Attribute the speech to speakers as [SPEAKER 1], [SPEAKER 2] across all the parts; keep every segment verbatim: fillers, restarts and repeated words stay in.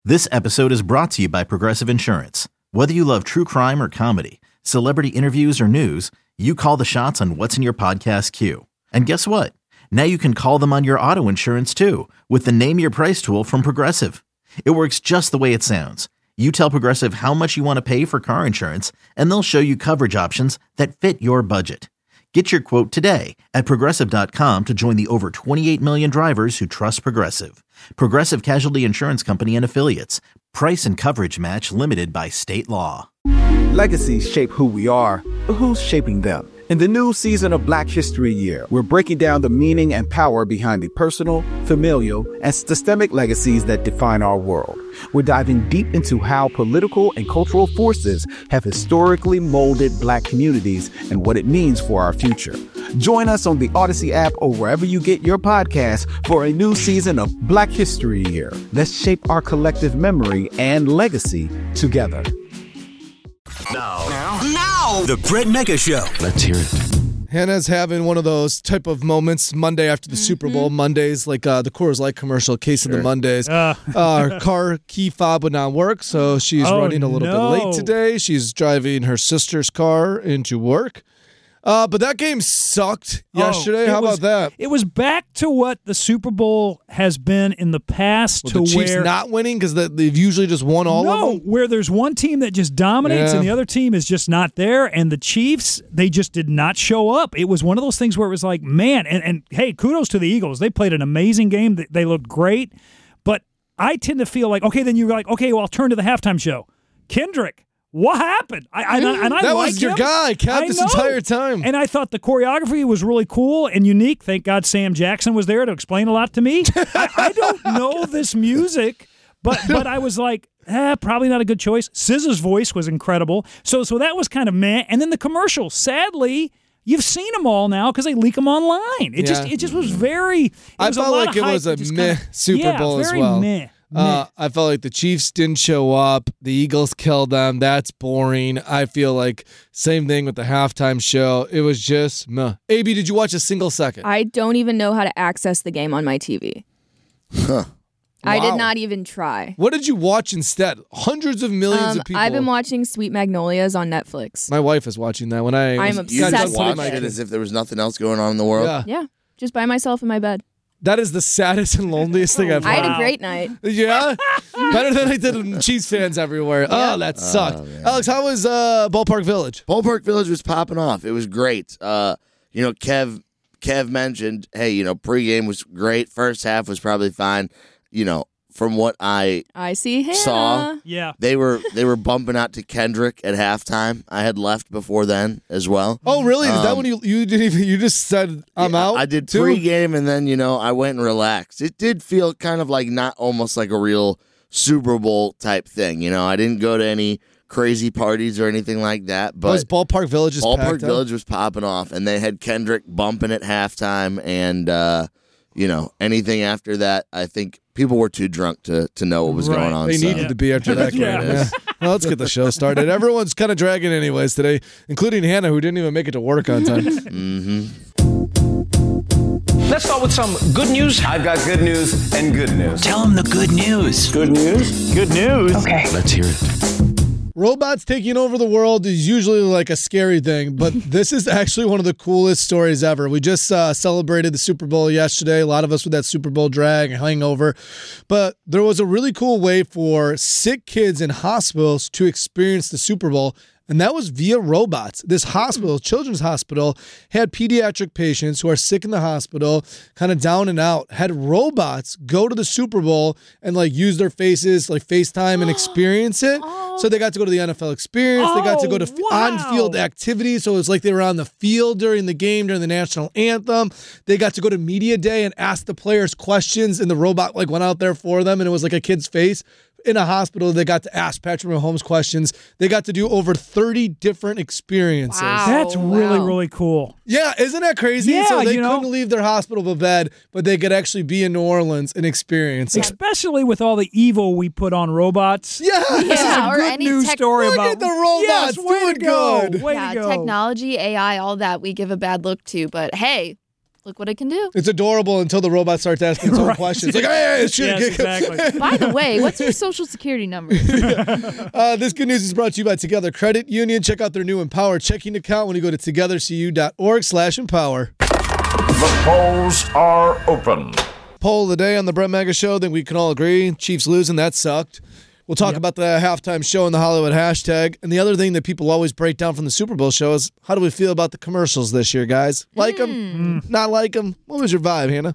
[SPEAKER 1] This episode is brought to you by Progressive Insurance. Whether you love true crime or comedy, celebrity interviews or news, you call the shots on what's in your podcast queue. And guess what? Now you can call them on your auto insurance too with the Name Your Price tool from Progressive. It works just the way it sounds. You tell Progressive how much you want to pay for car insurance, and they'll show you coverage options that fit your budget. Get your quote today at Progressive dot com to join the over twenty-eight million drivers who trust Progressive. Progressive Casualty Insurance Company and Affiliates. Price and coverage match limited by state law.
[SPEAKER 2] Legacies shape who we are, but who's shaping them? In the new season of Black History Year, we're breaking down the meaning and power behind the personal, familial, and systemic legacies that define our world. We're diving deep into how political and cultural forces have historically molded Black communities and what it means for our future. Join us on the Odyssey app or wherever you get your podcasts for a new season of Black History Year. Let's shape our collective memory and legacy together.
[SPEAKER 3] Now, now, now, the Brett Mega Show. Let's hear it.
[SPEAKER 4] Hannah's having one of those type of moments Monday after the mm-hmm. Super Bowl. Mondays, like uh, the Coors Light commercial, case sure. of the Mondays. Uh. uh, her car key fob would not work, so she's oh, running a little no. bit late today. She's driving her sister's car into work. Uh, but that game sucked yesterday.
[SPEAKER 5] Oh,
[SPEAKER 4] How
[SPEAKER 5] was,
[SPEAKER 4] about that?
[SPEAKER 5] It was back to what the Super Bowl has been in the past.
[SPEAKER 4] Well,
[SPEAKER 5] to
[SPEAKER 4] the Chiefs
[SPEAKER 5] where,
[SPEAKER 4] not winning because they've usually just won all
[SPEAKER 5] no,
[SPEAKER 4] of them?
[SPEAKER 5] No, where there's one team that just dominates yeah. and the other team is just not there. And the Chiefs, they just did not show up. It was one of those things where it was like, man, and, and hey, kudos to the Eagles. They played an amazing game. They, they looked great. But I tend to feel like, okay, then you're like, okay, well, I'll turn to the halftime show. Kendrick. What happened? I, I, and I
[SPEAKER 4] that
[SPEAKER 5] like
[SPEAKER 4] was your
[SPEAKER 5] him.
[SPEAKER 4] guy, kept this entire time.
[SPEAKER 5] And I thought the choreography was really cool and unique. Thank God Sam Jackson was there to explain a lot to me. I, I don't know this music, but but I was like, eh, probably not a good choice. S Z A's voice was incredible. So so that was kind of meh. And then the commercial, sadly, you've seen them all now because they leak them online. It yeah. just it just was very. It
[SPEAKER 4] I
[SPEAKER 5] was
[SPEAKER 4] felt
[SPEAKER 5] a lot
[SPEAKER 4] like
[SPEAKER 5] of
[SPEAKER 4] it
[SPEAKER 5] hype.
[SPEAKER 4] was a
[SPEAKER 5] It
[SPEAKER 4] meh
[SPEAKER 5] kinda,
[SPEAKER 4] Super
[SPEAKER 5] yeah,
[SPEAKER 4] Bowl
[SPEAKER 5] very
[SPEAKER 4] as well.
[SPEAKER 5] Meh.
[SPEAKER 4] Uh, I felt like the Chiefs didn't show up. The Eagles killed them. That's boring. I feel like same thing with the halftime show. It was just meh. A B, did you watch a single second?
[SPEAKER 6] I don't even know how to access the game on my T V.
[SPEAKER 4] Huh.
[SPEAKER 6] I
[SPEAKER 4] Wow.
[SPEAKER 6] did not even try.
[SPEAKER 4] What did you watch instead? Hundreds of millions
[SPEAKER 6] Um,
[SPEAKER 4] of people.
[SPEAKER 6] I've been watching Sweet Magnolias on Netflix.
[SPEAKER 4] My wife is watching that. When I
[SPEAKER 6] I'm
[SPEAKER 4] was,
[SPEAKER 6] obsessed
[SPEAKER 7] You
[SPEAKER 6] with
[SPEAKER 7] just
[SPEAKER 6] it.
[SPEAKER 7] watched it as if there was nothing else going on in the world?
[SPEAKER 4] Yeah.
[SPEAKER 6] Yeah, just by myself in my bed.
[SPEAKER 4] That is the saddest and loneliest thing I've
[SPEAKER 6] I
[SPEAKER 4] heard.
[SPEAKER 6] had a great night.
[SPEAKER 4] Yeah? Better than I did with Chiefs fans everywhere.
[SPEAKER 6] Yeah.
[SPEAKER 4] Oh, that sucked.
[SPEAKER 7] Oh, man.
[SPEAKER 4] Alex, how was uh, Ballpark Village?
[SPEAKER 7] Ballpark Village was popping off. It was great. Uh, you know, Kev Kev mentioned, hey, you know, pregame was great. First half was probably fine. You know, from what I
[SPEAKER 6] I see Hannah.
[SPEAKER 7] saw,
[SPEAKER 5] Yeah.
[SPEAKER 7] they were they were bumping out to Kendrick at halftime. I had left before then as well.
[SPEAKER 4] Oh, really? Is that
[SPEAKER 7] Um,
[SPEAKER 4] when you you didn't even you just said I'm
[SPEAKER 7] Yeah,
[SPEAKER 4] out?
[SPEAKER 7] I did
[SPEAKER 4] too?
[SPEAKER 7] pregame, and then you know I went and relaxed. It did feel kind of like not almost like a real Super Bowl type thing. You know, I didn't go to any crazy parties or anything like that. But
[SPEAKER 4] was Ballpark Village just
[SPEAKER 7] Ballpark
[SPEAKER 4] packed up?
[SPEAKER 7] Village was popping off, and they had Kendrick bumping at halftime, and uh, you know anything after that, I think people were too drunk to to know what was
[SPEAKER 5] Right.
[SPEAKER 7] going on.
[SPEAKER 4] They
[SPEAKER 7] so.
[SPEAKER 4] needed to be after that game.
[SPEAKER 5] Yeah.
[SPEAKER 4] Yeah. Well, let's get the show started. Everyone's kind of dragging anyways today, including Hannah, who didn't even make it to work on time.
[SPEAKER 7] Mm-hmm.
[SPEAKER 8] Let's start with some good news.
[SPEAKER 3] I've got good news and good news.
[SPEAKER 9] Tell them the good news.
[SPEAKER 3] Good news?
[SPEAKER 9] Good news.
[SPEAKER 3] Okay. Let's hear it.
[SPEAKER 4] Robots taking over the world is usually like a scary thing, but this is actually one of the coolest stories ever. We just uh, celebrated the Super Bowl yesterday. A lot of us with that Super Bowl drag and hangover. But there was a really cool way for sick kids in hospitals to experience the Super Bowl, and that was via robots. This hospital, Children's Hospital, had pediatric patients who are sick in the hospital, kind of down and out, had robots go to the Super Bowl and like use their faces, like FaceTime and experience it. So they got to go to the N F L experience. They got to go to
[SPEAKER 5] Oh, wow.
[SPEAKER 4] on-field activities. So it was like they were on the field during the game, during the national anthem. They got to go to media day and ask the players questions, and the robot like went out there for them, and it was like a kid's face. In a hospital, they got to ask Patrick Mahomes questions. They got to do over thirty different experiences.
[SPEAKER 6] Wow.
[SPEAKER 5] That's really,
[SPEAKER 6] wow.
[SPEAKER 5] really cool.
[SPEAKER 4] Yeah, isn't that crazy?
[SPEAKER 5] Yeah,
[SPEAKER 4] so they
[SPEAKER 5] you know-
[SPEAKER 4] couldn't leave their hospital bed, but they could actually be in New Orleans and experience it.
[SPEAKER 5] Especially with all the evil we put on robots.
[SPEAKER 4] Yeah,
[SPEAKER 5] This is
[SPEAKER 6] Yeah,
[SPEAKER 5] a
[SPEAKER 6] or
[SPEAKER 5] good
[SPEAKER 6] any
[SPEAKER 5] news
[SPEAKER 6] tech-
[SPEAKER 5] story
[SPEAKER 4] Look
[SPEAKER 5] about
[SPEAKER 4] at the robots
[SPEAKER 5] yes, way
[SPEAKER 4] doing
[SPEAKER 5] to go.
[SPEAKER 4] good.
[SPEAKER 5] Way
[SPEAKER 6] yeah,
[SPEAKER 5] to go.
[SPEAKER 6] technology, A I, all that we give a bad look to. But hey,
[SPEAKER 9] look what it can do.
[SPEAKER 4] It's adorable until the robot starts asking its own
[SPEAKER 5] Right.
[SPEAKER 4] questions. Like, hey, it should
[SPEAKER 5] Yes, exactly.
[SPEAKER 9] By the way, what's your social security number?
[SPEAKER 4] Uh, this good news is brought to you by Together Credit Union. Check out their new Empower checking account when you go to togethercu.org slash empower.
[SPEAKER 10] The polls are open.
[SPEAKER 4] Poll of the day on the Brett Mega Show. I think we can all agree. Chiefs losing, that sucked. We'll talk
[SPEAKER 5] Yep.
[SPEAKER 4] about the halftime show and the Hollywood hashtag. And the other thing that people always break down from the Super Bowl show is how do we feel about the commercials this year, guys? Like them? Not like them? What was your vibe, Hannah?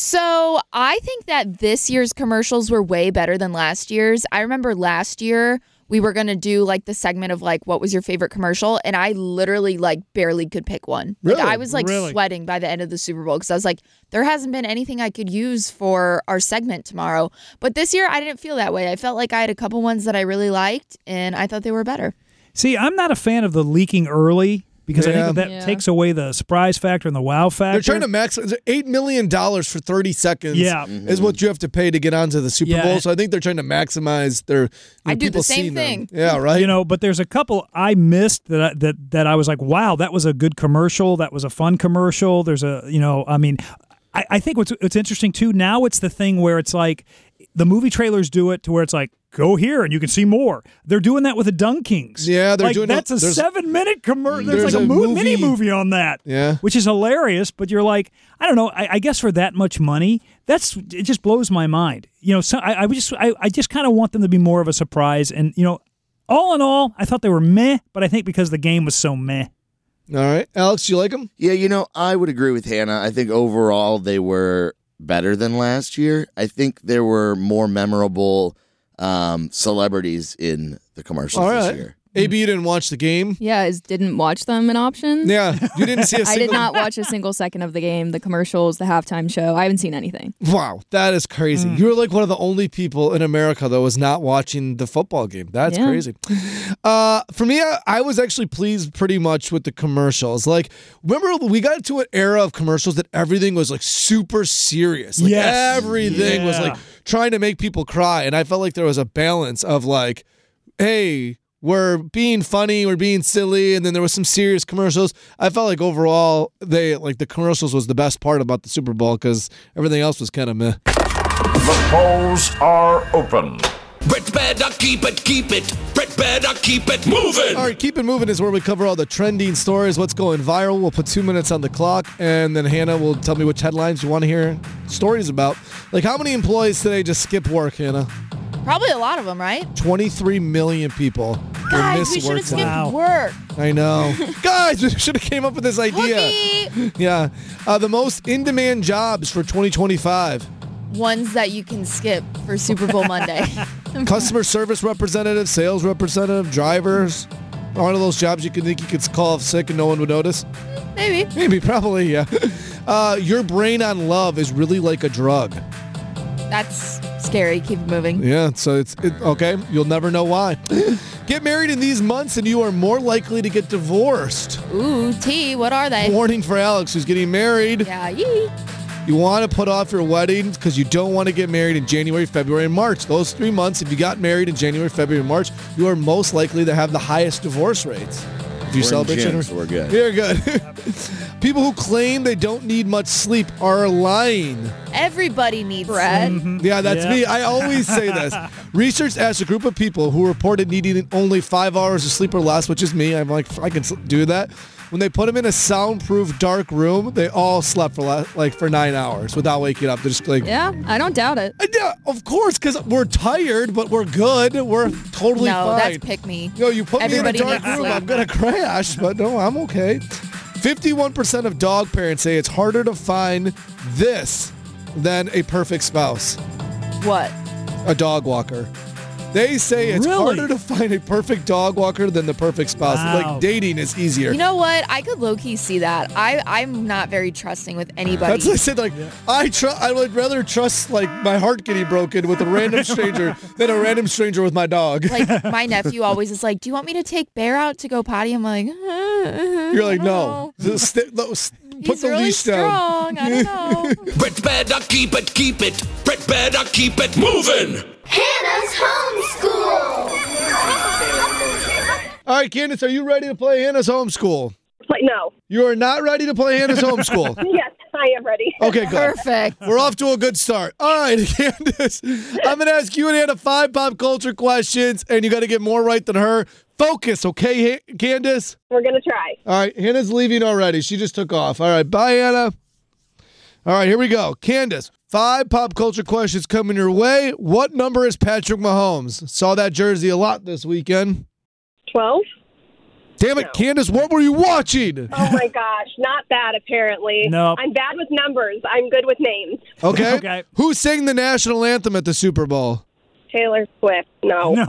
[SPEAKER 9] So I think that this year's commercials were way better than last year's. I remember last year we were going to do like the segment of like, what was your favorite commercial? And I literally like barely could pick one.
[SPEAKER 4] Really?
[SPEAKER 9] Like, I was like
[SPEAKER 5] Really?
[SPEAKER 9] sweating by the end of the Super Bowl because I was like, there hasn't been anything I could use for our segment tomorrow. But this year I didn't feel that way. I felt like I had a couple ones that I really liked and I thought they were better.
[SPEAKER 5] See, I'm not a fan of the leaking early because I
[SPEAKER 4] Yeah.
[SPEAKER 5] think that
[SPEAKER 6] Yeah.
[SPEAKER 5] takes away the surprise factor and the wow factor.
[SPEAKER 4] They're trying to maximize eight million dollars for thirty seconds
[SPEAKER 5] Yeah.
[SPEAKER 4] is what you have to pay to get onto the Super
[SPEAKER 5] Yeah.
[SPEAKER 4] Bowl. So I think they're trying to maximize their
[SPEAKER 9] I do the
[SPEAKER 4] people
[SPEAKER 9] same
[SPEAKER 4] seeing them.
[SPEAKER 9] thing.
[SPEAKER 4] Yeah, right?
[SPEAKER 5] You know, but there's a couple I missed that I, that that I was like, wow, that was a good commercial. That was a fun commercial. There's a, you know, I mean, I, I think what's what's interesting too. Now it's the thing where it's like the movie trailers do it to where it's like, go here and you can see more. They're doing that with the Dunkings.
[SPEAKER 4] Yeah, they're
[SPEAKER 5] like,
[SPEAKER 4] doing
[SPEAKER 5] that's
[SPEAKER 4] a-
[SPEAKER 5] a
[SPEAKER 4] there's-
[SPEAKER 5] seven minute commercial. There's,
[SPEAKER 4] There's
[SPEAKER 5] like a,
[SPEAKER 4] a
[SPEAKER 5] mo-
[SPEAKER 4] movie-
[SPEAKER 5] mini movie on that.
[SPEAKER 4] Yeah.
[SPEAKER 5] which is hilarious. But you're like, I don't know. I, I guess for that much money, that's it. Just blows my mind. You know, so I, I just I, I just kind of want them to be more of a surprise. And you know, all in all, I thought they were meh. But I think because the game was so meh.
[SPEAKER 4] All right. Alex, you like them?
[SPEAKER 7] Yeah, you know, I would agree with Hannah. I think overall they were better than last year. I think there were more memorable um, celebrities in the commercials
[SPEAKER 4] All
[SPEAKER 7] this
[SPEAKER 4] right.
[SPEAKER 7] year.
[SPEAKER 4] A B, you didn't watch the game?
[SPEAKER 6] Yeah, is didn't watch them an option?
[SPEAKER 4] Yeah. You didn't see a single...
[SPEAKER 6] I did not watch a single second of the game, the commercials, the halftime show. I haven't seen anything.
[SPEAKER 4] Wow, that is crazy.
[SPEAKER 6] Mm.
[SPEAKER 4] You were like one of the only people in America that was not watching the football game. That's
[SPEAKER 6] Yeah.
[SPEAKER 4] crazy. Uh, for me, I, I was actually pleased pretty much with the commercials. Like, remember we got into an era of commercials that everything was like super serious. Like
[SPEAKER 5] Yes.
[SPEAKER 4] everything was
[SPEAKER 5] Yeah.
[SPEAKER 4] like trying to make people cry. And I felt like there was a balance of like, hey, we're being funny, we're being silly, and then there was some serious commercials. I felt like overall, they like the commercials was the best part about the Super Bowl because everything else was kind of meh.
[SPEAKER 10] The polls are open.
[SPEAKER 3] Brett better keep it, keep it. Brett better keep it moving.
[SPEAKER 4] All right, Keep It Moving is where we cover all the trending stories, what's going viral. We'll put two minutes on the clock, and then Hannah will tell me which headlines you want to hear stories about. Like, how many employees today just skip work, Hannah?
[SPEAKER 9] Probably a lot of them, right?
[SPEAKER 4] twenty-three million people will
[SPEAKER 9] Guys,
[SPEAKER 4] miss
[SPEAKER 9] we should
[SPEAKER 4] work
[SPEAKER 9] have
[SPEAKER 4] today.
[SPEAKER 9] skipped
[SPEAKER 5] Wow.
[SPEAKER 9] work.
[SPEAKER 4] I know. Guys, we should have came up with this idea.
[SPEAKER 9] Cookie.
[SPEAKER 4] Yeah. Uh, the most in-demand jobs for twenty twenty-five.
[SPEAKER 9] Ones that you can skip for Super Bowl Monday.
[SPEAKER 4] Customer service representative, sales representative, drivers. One of those jobs you can think you could call off sick and no one would notice.
[SPEAKER 9] Maybe.
[SPEAKER 4] Maybe, probably, yeah. Uh, your brain on love is really like a drug.
[SPEAKER 9] That's scary. Keep it moving.
[SPEAKER 4] Yeah, so it's it, okay. You'll never know why. Get married in these months and you are more likely to get divorced.
[SPEAKER 9] Ooh, T, what are they?
[SPEAKER 4] Warning for Alex, who's getting married.
[SPEAKER 9] Yeah, yee.
[SPEAKER 4] You want to put off your wedding because you don't want to get married in January, February, and March. Those three months, if you got married in January, February, and March, you are most likely to have the highest divorce rates. If you
[SPEAKER 7] We're in
[SPEAKER 4] celebrate
[SPEAKER 7] June,
[SPEAKER 4] January-
[SPEAKER 7] so we're good.
[SPEAKER 4] You're good. People who claim they don't need much sleep are lying.
[SPEAKER 9] Everybody needs
[SPEAKER 6] Brett.
[SPEAKER 9] sleep.
[SPEAKER 4] Yeah, that's
[SPEAKER 5] Yeah.
[SPEAKER 4] me. I always say this. Research asked a group of people who reported needing only five hours of sleep or less, which is me. I'm like, I can s- do that. When they put them in a soundproof dark room, they all slept for la- like for nine hours without waking up. They're just like,
[SPEAKER 6] Yeah, I don't doubt it.
[SPEAKER 4] Uh, yeah, of course, because we're tired, but we're good. We're totally
[SPEAKER 9] No,
[SPEAKER 4] fine.
[SPEAKER 9] that's pick me.
[SPEAKER 4] Yo, you put
[SPEAKER 9] Everybody
[SPEAKER 4] me in a dark
[SPEAKER 9] needs
[SPEAKER 4] room,
[SPEAKER 9] sleep.
[SPEAKER 4] I'm gonna crash, but no, I'm okay. fifty-one percent of dog parents say it's harder to find this than a perfect spouse,
[SPEAKER 9] What?
[SPEAKER 4] a dog walker. They say it's
[SPEAKER 5] Really?
[SPEAKER 4] harder to find a perfect dog walker than the perfect spouse.
[SPEAKER 5] Wow.
[SPEAKER 4] Like dating is easier.
[SPEAKER 9] You know what? I could low-key see that. I, I'm not very trusting with anybody.
[SPEAKER 4] That's what I said. Like, I tr- I would rather trust like my heart getting broken with a random stranger than a random stranger with my dog.
[SPEAKER 9] Like, my nephew always is like, do you want me to take Bear out to go potty? I'm like,
[SPEAKER 4] You're like, no. Just st- no, s- put
[SPEAKER 9] He's
[SPEAKER 4] the
[SPEAKER 9] really
[SPEAKER 4] leash down.
[SPEAKER 9] strong. I don't know.
[SPEAKER 3] Brett better keep it, keep it. Brett better keep it moving.
[SPEAKER 11] Hannah's homeschool.
[SPEAKER 4] All right, Candace, are you ready to play Hannah's homeschool?
[SPEAKER 11] Play, no.
[SPEAKER 4] You are not ready to play Hannah's homeschool.
[SPEAKER 11] Yes, I am ready.
[SPEAKER 4] Okay, good.
[SPEAKER 9] Perfect.
[SPEAKER 4] We're off to a good start. All right, Candace, I'm going to ask you and Hannah five pop culture questions, and you got to get more right than her. Focus, okay, Ha- Candace?
[SPEAKER 11] We're going to try.
[SPEAKER 4] All right, Hannah's leaving already. She just took off. All right, bye, Hannah. All right, here we go. Candace, five pop culture questions coming your way. What number is Patrick Mahomes? Saw that jersey a lot this weekend.
[SPEAKER 11] twelve?
[SPEAKER 4] Damn it,
[SPEAKER 11] No.
[SPEAKER 4] Candace, what were you watching?
[SPEAKER 11] Oh, my gosh. Not that, apparently.
[SPEAKER 5] Nope.
[SPEAKER 11] I'm bad with numbers. I'm good with names.
[SPEAKER 4] Okay.
[SPEAKER 5] Okay.
[SPEAKER 4] Who sang the national anthem at the Super Bowl?
[SPEAKER 11] Taylor Swift. No.
[SPEAKER 5] No.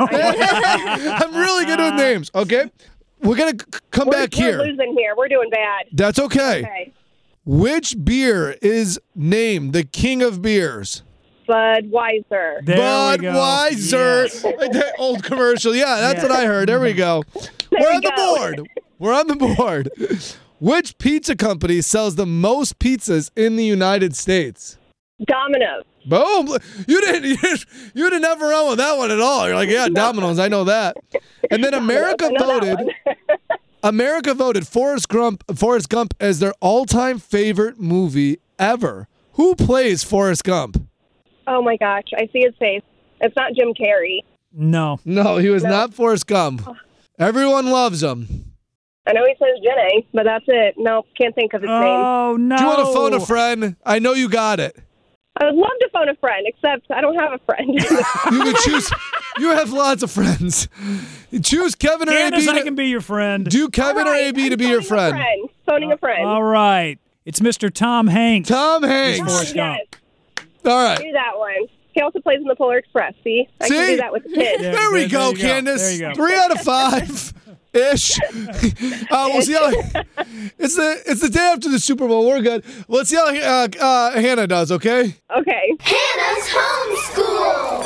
[SPEAKER 4] I'm really good with names. Okay. We're going to c- come
[SPEAKER 11] We're,
[SPEAKER 4] back
[SPEAKER 11] we're
[SPEAKER 4] here.
[SPEAKER 11] losing here. We're doing bad.
[SPEAKER 4] That's okay.
[SPEAKER 11] Okay.
[SPEAKER 4] Which beer is named the king of beers?
[SPEAKER 11] Budweiser.
[SPEAKER 5] There we go.
[SPEAKER 4] Budweiser.
[SPEAKER 5] Yes.
[SPEAKER 4] Like that old commercial. Yeah, that's
[SPEAKER 5] Yeah.
[SPEAKER 4] what I heard. There we go.
[SPEAKER 11] There
[SPEAKER 4] We're
[SPEAKER 11] we
[SPEAKER 4] on the
[SPEAKER 11] go.
[SPEAKER 4] board. We're on the board. Which pizza company sells the most pizzas in the United States?
[SPEAKER 11] Domino's.
[SPEAKER 4] Boom! You didn't. You didn't, you didn't have a run with that one at all. You're like, yeah, Domino's. I know that. And then America
[SPEAKER 11] I know that
[SPEAKER 4] voted.
[SPEAKER 11] one.
[SPEAKER 4] America voted Forrest Gump, Forrest Gump as their all-time favorite movie ever. Who plays Forrest Gump?
[SPEAKER 11] Oh, my gosh. I see his face. It's not Jim Carrey.
[SPEAKER 5] No.
[SPEAKER 4] No, he was not Forrest Gump. Everyone loves him.
[SPEAKER 11] I know he says Jenny, but that's it. No, can't think of his name.
[SPEAKER 5] Oh, no.
[SPEAKER 4] Do you want to phone a friend? I know you got it.
[SPEAKER 11] I would love to phone a friend, except I don't have a friend.
[SPEAKER 4] You can choose. You have lots of friends. You choose Kevin or
[SPEAKER 5] Candace,
[SPEAKER 4] A B.
[SPEAKER 5] I
[SPEAKER 4] to-
[SPEAKER 5] can be your friend.
[SPEAKER 4] Do Kevin
[SPEAKER 11] All right,
[SPEAKER 4] or A B
[SPEAKER 11] I'm
[SPEAKER 4] to be your
[SPEAKER 11] phoning
[SPEAKER 4] friend?
[SPEAKER 11] A friend. Phoning a friend.
[SPEAKER 5] All right. It's Mister Tom Hanks.
[SPEAKER 4] Tom Hanks.
[SPEAKER 11] Oh,
[SPEAKER 5] Forrest Gump.
[SPEAKER 11] yes.
[SPEAKER 4] All right.
[SPEAKER 11] Do that one. He also plays in the Polar Express. See? I
[SPEAKER 4] See?
[SPEAKER 11] can do that with kids.
[SPEAKER 5] Yeah.
[SPEAKER 4] There we
[SPEAKER 5] there
[SPEAKER 4] go,
[SPEAKER 5] you go.
[SPEAKER 4] Candace.
[SPEAKER 5] There you go.
[SPEAKER 4] Three out of five. Ish. Uh, we'll see how it's the it's the day after the Super Bowl. We're good. Let's see how uh, uh, Hannah does. Okay.
[SPEAKER 11] Okay.
[SPEAKER 12] Hannah's homeschool.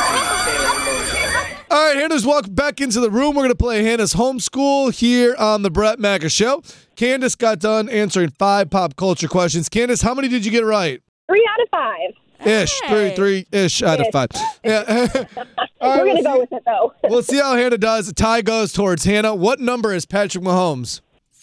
[SPEAKER 4] All right, Hannah's walked back into the room. We're going to play Hannah's homeschool here on the Brett Macca Show. Candace got done answering five pop culture questions. Candace, how many did you get right?
[SPEAKER 11] Three out of five.
[SPEAKER 4] Ish. Three, three ish out of
[SPEAKER 11] Ish.
[SPEAKER 4] five. Yeah. All right,
[SPEAKER 11] We're going
[SPEAKER 4] let's
[SPEAKER 11] to go
[SPEAKER 4] see-
[SPEAKER 11] with it, though.
[SPEAKER 4] We'll see how Hannah does. A tie goes towards Hannah. What number is Patrick Mahomes?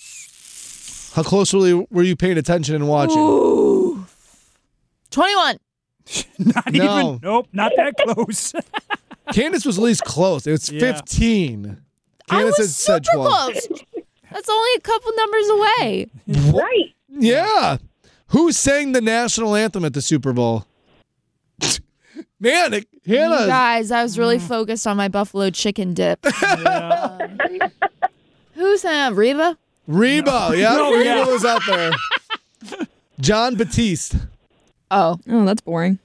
[SPEAKER 4] How closely were you paying attention and watching?
[SPEAKER 9] Ooh. twenty-one.
[SPEAKER 5] Not
[SPEAKER 4] No.
[SPEAKER 5] even. Nope, not that close.
[SPEAKER 4] Candace was at least close. It was
[SPEAKER 5] Yeah.
[SPEAKER 4] fifteen.
[SPEAKER 9] I
[SPEAKER 4] Candace
[SPEAKER 9] was
[SPEAKER 4] had said
[SPEAKER 9] super
[SPEAKER 4] twelve.
[SPEAKER 9] close. That's only a couple numbers away.
[SPEAKER 11] Right.
[SPEAKER 4] Yeah. Who sang the national anthem at the Super Bowl? Man, it,
[SPEAKER 9] You
[SPEAKER 4] Hannah.
[SPEAKER 9] guys, I was really focused on my buffalo chicken dip. Um, who's that? Reba?
[SPEAKER 4] Reba. Yeah,
[SPEAKER 5] No,
[SPEAKER 4] Reba
[SPEAKER 5] yeah.
[SPEAKER 4] was out there. John Batiste.
[SPEAKER 9] Oh.
[SPEAKER 6] Oh, that's boring.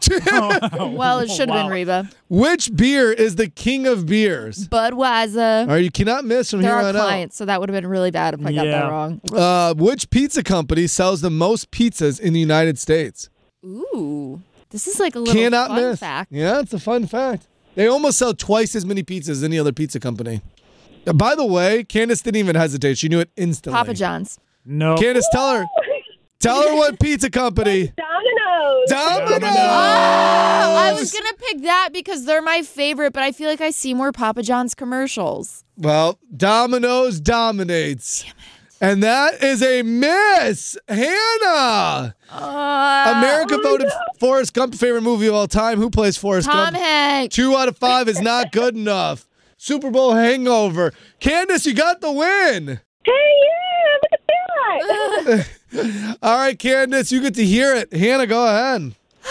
[SPEAKER 9] Well, it should have
[SPEAKER 5] Wow.
[SPEAKER 9] been Reba.
[SPEAKER 4] Which beer is the king of beers?
[SPEAKER 9] Budweiser.
[SPEAKER 4] All right, you cannot miss from
[SPEAKER 9] They're
[SPEAKER 4] here
[SPEAKER 9] our
[SPEAKER 4] on out.
[SPEAKER 9] clients, so that would have been really bad if I got
[SPEAKER 5] Yeah.
[SPEAKER 9] that wrong.
[SPEAKER 4] Uh, which pizza company sells the most pizzas in the United States?
[SPEAKER 9] Ooh. This is like a little
[SPEAKER 4] Cannot
[SPEAKER 9] fun
[SPEAKER 4] miss.
[SPEAKER 9] fact.
[SPEAKER 4] Yeah, it's a fun fact. They almost sell twice as many pizzas as any other pizza company. Uh, By the way, Candace didn't even hesitate. She knew it instantly.
[SPEAKER 9] Papa John's.
[SPEAKER 5] No.
[SPEAKER 4] Candace, tell her. Tell her what pizza company.
[SPEAKER 11] Domino's.
[SPEAKER 4] Domino's.
[SPEAKER 9] Oh, I was going to pick that because they're my favorite, but I feel like I see more Papa John's commercials.
[SPEAKER 4] Well, Domino's dominates. And that is a miss. Hannah.
[SPEAKER 9] Uh,
[SPEAKER 4] America voted Forrest Gump favorite movie of all time. Who plays Forrest
[SPEAKER 9] Tom
[SPEAKER 4] Gump?
[SPEAKER 9] Hanks.
[SPEAKER 4] Two out of five is not good enough. Super Bowl hangover. Candace, you got the win.
[SPEAKER 11] Hey, yeah, look at that.
[SPEAKER 4] All right, Candace, you get to hear it. Hannah, go ahead.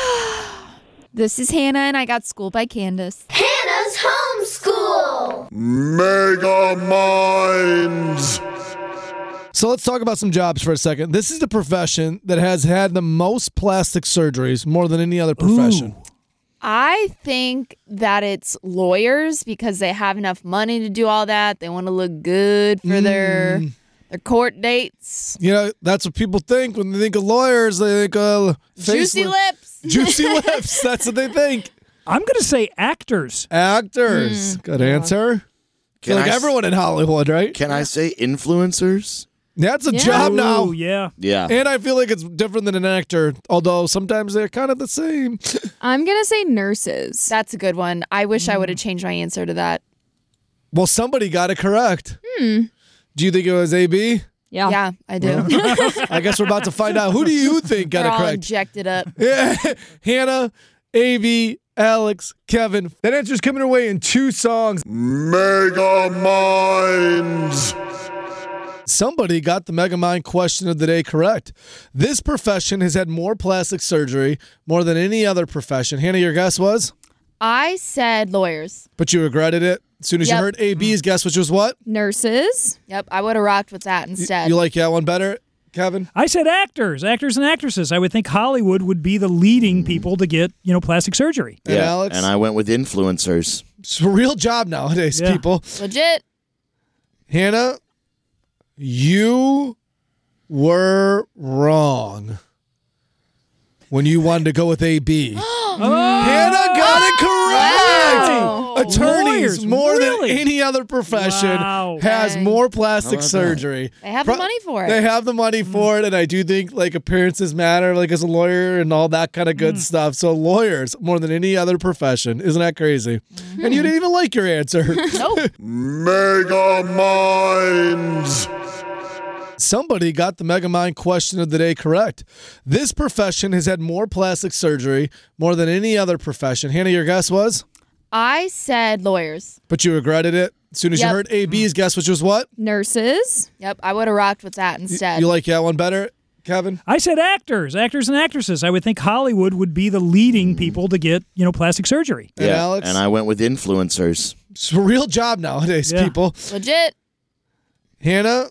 [SPEAKER 9] This is Hannah, and I got schooled by Candace.
[SPEAKER 12] Hannah's homeschool.
[SPEAKER 10] Mega Minds.
[SPEAKER 4] So let's talk about some jobs for a second. This is the profession that has had the most plastic surgeries, more than any other profession.
[SPEAKER 5] Ooh.
[SPEAKER 9] I think that it's lawyers because they have enough money to do all that. They want to look good for their their court dates.
[SPEAKER 4] You know, that's what people think when they think of lawyers. They think of
[SPEAKER 9] Juicy
[SPEAKER 4] faceli-
[SPEAKER 9] lips.
[SPEAKER 4] Juicy lips. That's what they think.
[SPEAKER 5] I'm going to say actors.
[SPEAKER 4] Actors. Good answer.
[SPEAKER 7] Can
[SPEAKER 4] Feel like
[SPEAKER 7] I s-
[SPEAKER 4] everyone in Hollywood, right?
[SPEAKER 7] Can I say influencers?
[SPEAKER 4] That's a
[SPEAKER 9] Yeah.
[SPEAKER 4] job
[SPEAKER 5] Ooh,
[SPEAKER 4] now.
[SPEAKER 5] yeah.
[SPEAKER 7] Yeah.
[SPEAKER 4] And I feel like it's different than an actor, although sometimes they're kind of the same.
[SPEAKER 6] I'm going to say nurses.
[SPEAKER 9] That's a good one. I wish I would have changed my answer to that.
[SPEAKER 4] Well, somebody got it correct. Hmm. Do you think it was A B?
[SPEAKER 6] Yeah.
[SPEAKER 9] Yeah, I do.
[SPEAKER 4] I guess we're about to find out. Who do you think got
[SPEAKER 9] They're
[SPEAKER 4] it
[SPEAKER 9] all
[SPEAKER 4] correct?
[SPEAKER 9] injected up.
[SPEAKER 4] Yeah. Hannah, A B, Alex, Kevin. That answer's coming our way in two songs.
[SPEAKER 10] Mega Minds.
[SPEAKER 4] Somebody got the Megamind question of the day correct. This profession has had more plastic surgery more than any other profession. Hannah, your guess was?
[SPEAKER 9] I said lawyers.
[SPEAKER 4] But you regretted it as soon as
[SPEAKER 9] Yep.
[SPEAKER 4] you heard A B's guess, which was what?
[SPEAKER 6] Nurses.
[SPEAKER 9] Yep, I would have rocked with that instead.
[SPEAKER 4] You like that one better, Kevin?
[SPEAKER 5] I said actors, actors and actresses. I would think Hollywood would be the leading people to get, you know, plastic surgery.
[SPEAKER 4] And
[SPEAKER 7] yeah,
[SPEAKER 4] Alex?
[SPEAKER 7] and I went with influencers.
[SPEAKER 4] It's a real job nowadays,
[SPEAKER 5] Yeah.
[SPEAKER 4] people.
[SPEAKER 9] Legit.
[SPEAKER 4] Hannah, you were wrong when you wanted to go with A B. Hannah got it correct.
[SPEAKER 9] Wow.
[SPEAKER 4] Attorneys,
[SPEAKER 5] Lawyers,
[SPEAKER 4] more
[SPEAKER 5] really?
[SPEAKER 4] than any other profession,
[SPEAKER 5] Wow.
[SPEAKER 4] has
[SPEAKER 9] Dang.
[SPEAKER 4] more plastic
[SPEAKER 7] How about
[SPEAKER 4] surgery.
[SPEAKER 9] They have
[SPEAKER 4] Pro-
[SPEAKER 9] the money for it.
[SPEAKER 4] They have the money for it, and I do think like appearances matter, like as a lawyer and all that kind of good stuff. So lawyers, more than any other profession, isn't that crazy? And you didn't even like your answer.
[SPEAKER 9] Nope.
[SPEAKER 10] Mega Minds.
[SPEAKER 4] Somebody got the Megamind question of the day correct. This profession has had more plastic surgery more than any other profession. Hannah, your guess was?
[SPEAKER 9] I said lawyers.
[SPEAKER 4] But you regretted it as soon as
[SPEAKER 9] Yep.
[SPEAKER 4] you heard A B's guess, which was what?
[SPEAKER 6] Nurses.
[SPEAKER 9] Yep, I would have rocked with that instead.
[SPEAKER 4] You like that one better, Kevin?
[SPEAKER 5] I said actors, actors and actresses. I would think Hollywood would be the leading people to get, you know, plastic surgery.
[SPEAKER 4] And
[SPEAKER 7] yeah,
[SPEAKER 4] Alex?
[SPEAKER 7] and I went with influencers.
[SPEAKER 4] It's a real job nowadays,
[SPEAKER 5] Yeah.
[SPEAKER 4] people.
[SPEAKER 9] Legit.
[SPEAKER 4] Hannah,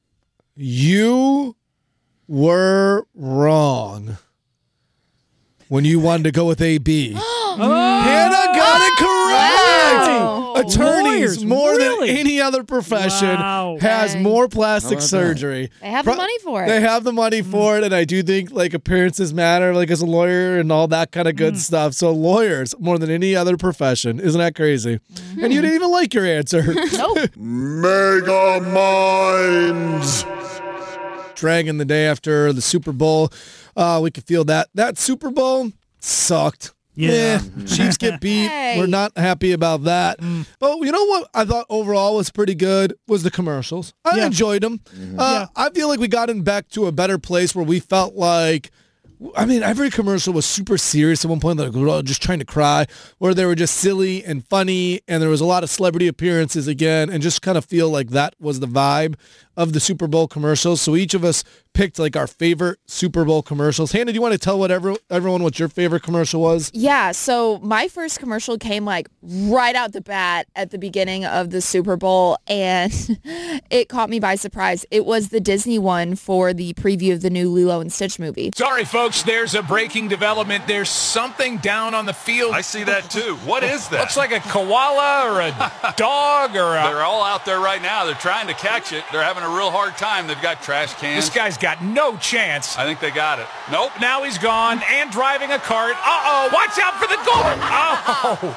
[SPEAKER 4] you were wrong when you wanted to go with A B. Hannah got it correct.
[SPEAKER 9] Wow.
[SPEAKER 4] Attorneys,
[SPEAKER 5] Lawyers,
[SPEAKER 4] more
[SPEAKER 5] really?
[SPEAKER 4] than any other profession,
[SPEAKER 5] Wow.
[SPEAKER 4] has
[SPEAKER 9] Dang.
[SPEAKER 4] more plastic
[SPEAKER 7] How about that?
[SPEAKER 4] surgery.
[SPEAKER 9] They have
[SPEAKER 4] Pro-
[SPEAKER 9] the money for it.
[SPEAKER 4] They have the money for it, and I do think like appearances matter, like as a lawyer and all that kind of good stuff. So lawyers, more than any other profession, isn't that crazy? And you didn't even like your answer.
[SPEAKER 9] Nope.
[SPEAKER 10] Mega Minds.
[SPEAKER 4] Dragging the day after the Super Bowl, uh, we could feel that that Super Bowl sucked.
[SPEAKER 5] Yeah.
[SPEAKER 4] Chiefs get beat.
[SPEAKER 9] Hey.
[SPEAKER 4] We're not happy about that. But you know what I thought overall was pretty good was the commercials. I
[SPEAKER 5] Yeah.
[SPEAKER 4] enjoyed them. Uh, I feel like we got in back to a better place where we felt like, I mean, every commercial was super serious at one point, like we were all just trying to cry, where they were just silly and funny, and there was a lot of celebrity appearances again, and just kind of feel like that was the vibe of the Super Bowl commercials. So each of us picked like our favorite Super Bowl commercials. Hannah, do you want to tell what every, everyone what your favorite commercial was?
[SPEAKER 9] Yeah, so my first commercial came like right out the bat at the beginning of the Super Bowl, and it caught me by surprise. It was the Disney one for the preview of the new Lilo and Stitch movie.
[SPEAKER 13] Sorry, folks, there's a breaking development. There's something down on the field.
[SPEAKER 14] I see that too. What is that?
[SPEAKER 13] Looks like a koala or a dog or a...
[SPEAKER 14] They're all out there right now. They're trying to catch it. They're having a real hard time. They've got trash cans.
[SPEAKER 13] This guy's got no chance.
[SPEAKER 14] I think they got it. Nope.
[SPEAKER 13] Now he's gone and driving a cart. Uh-oh, watch out for the goal.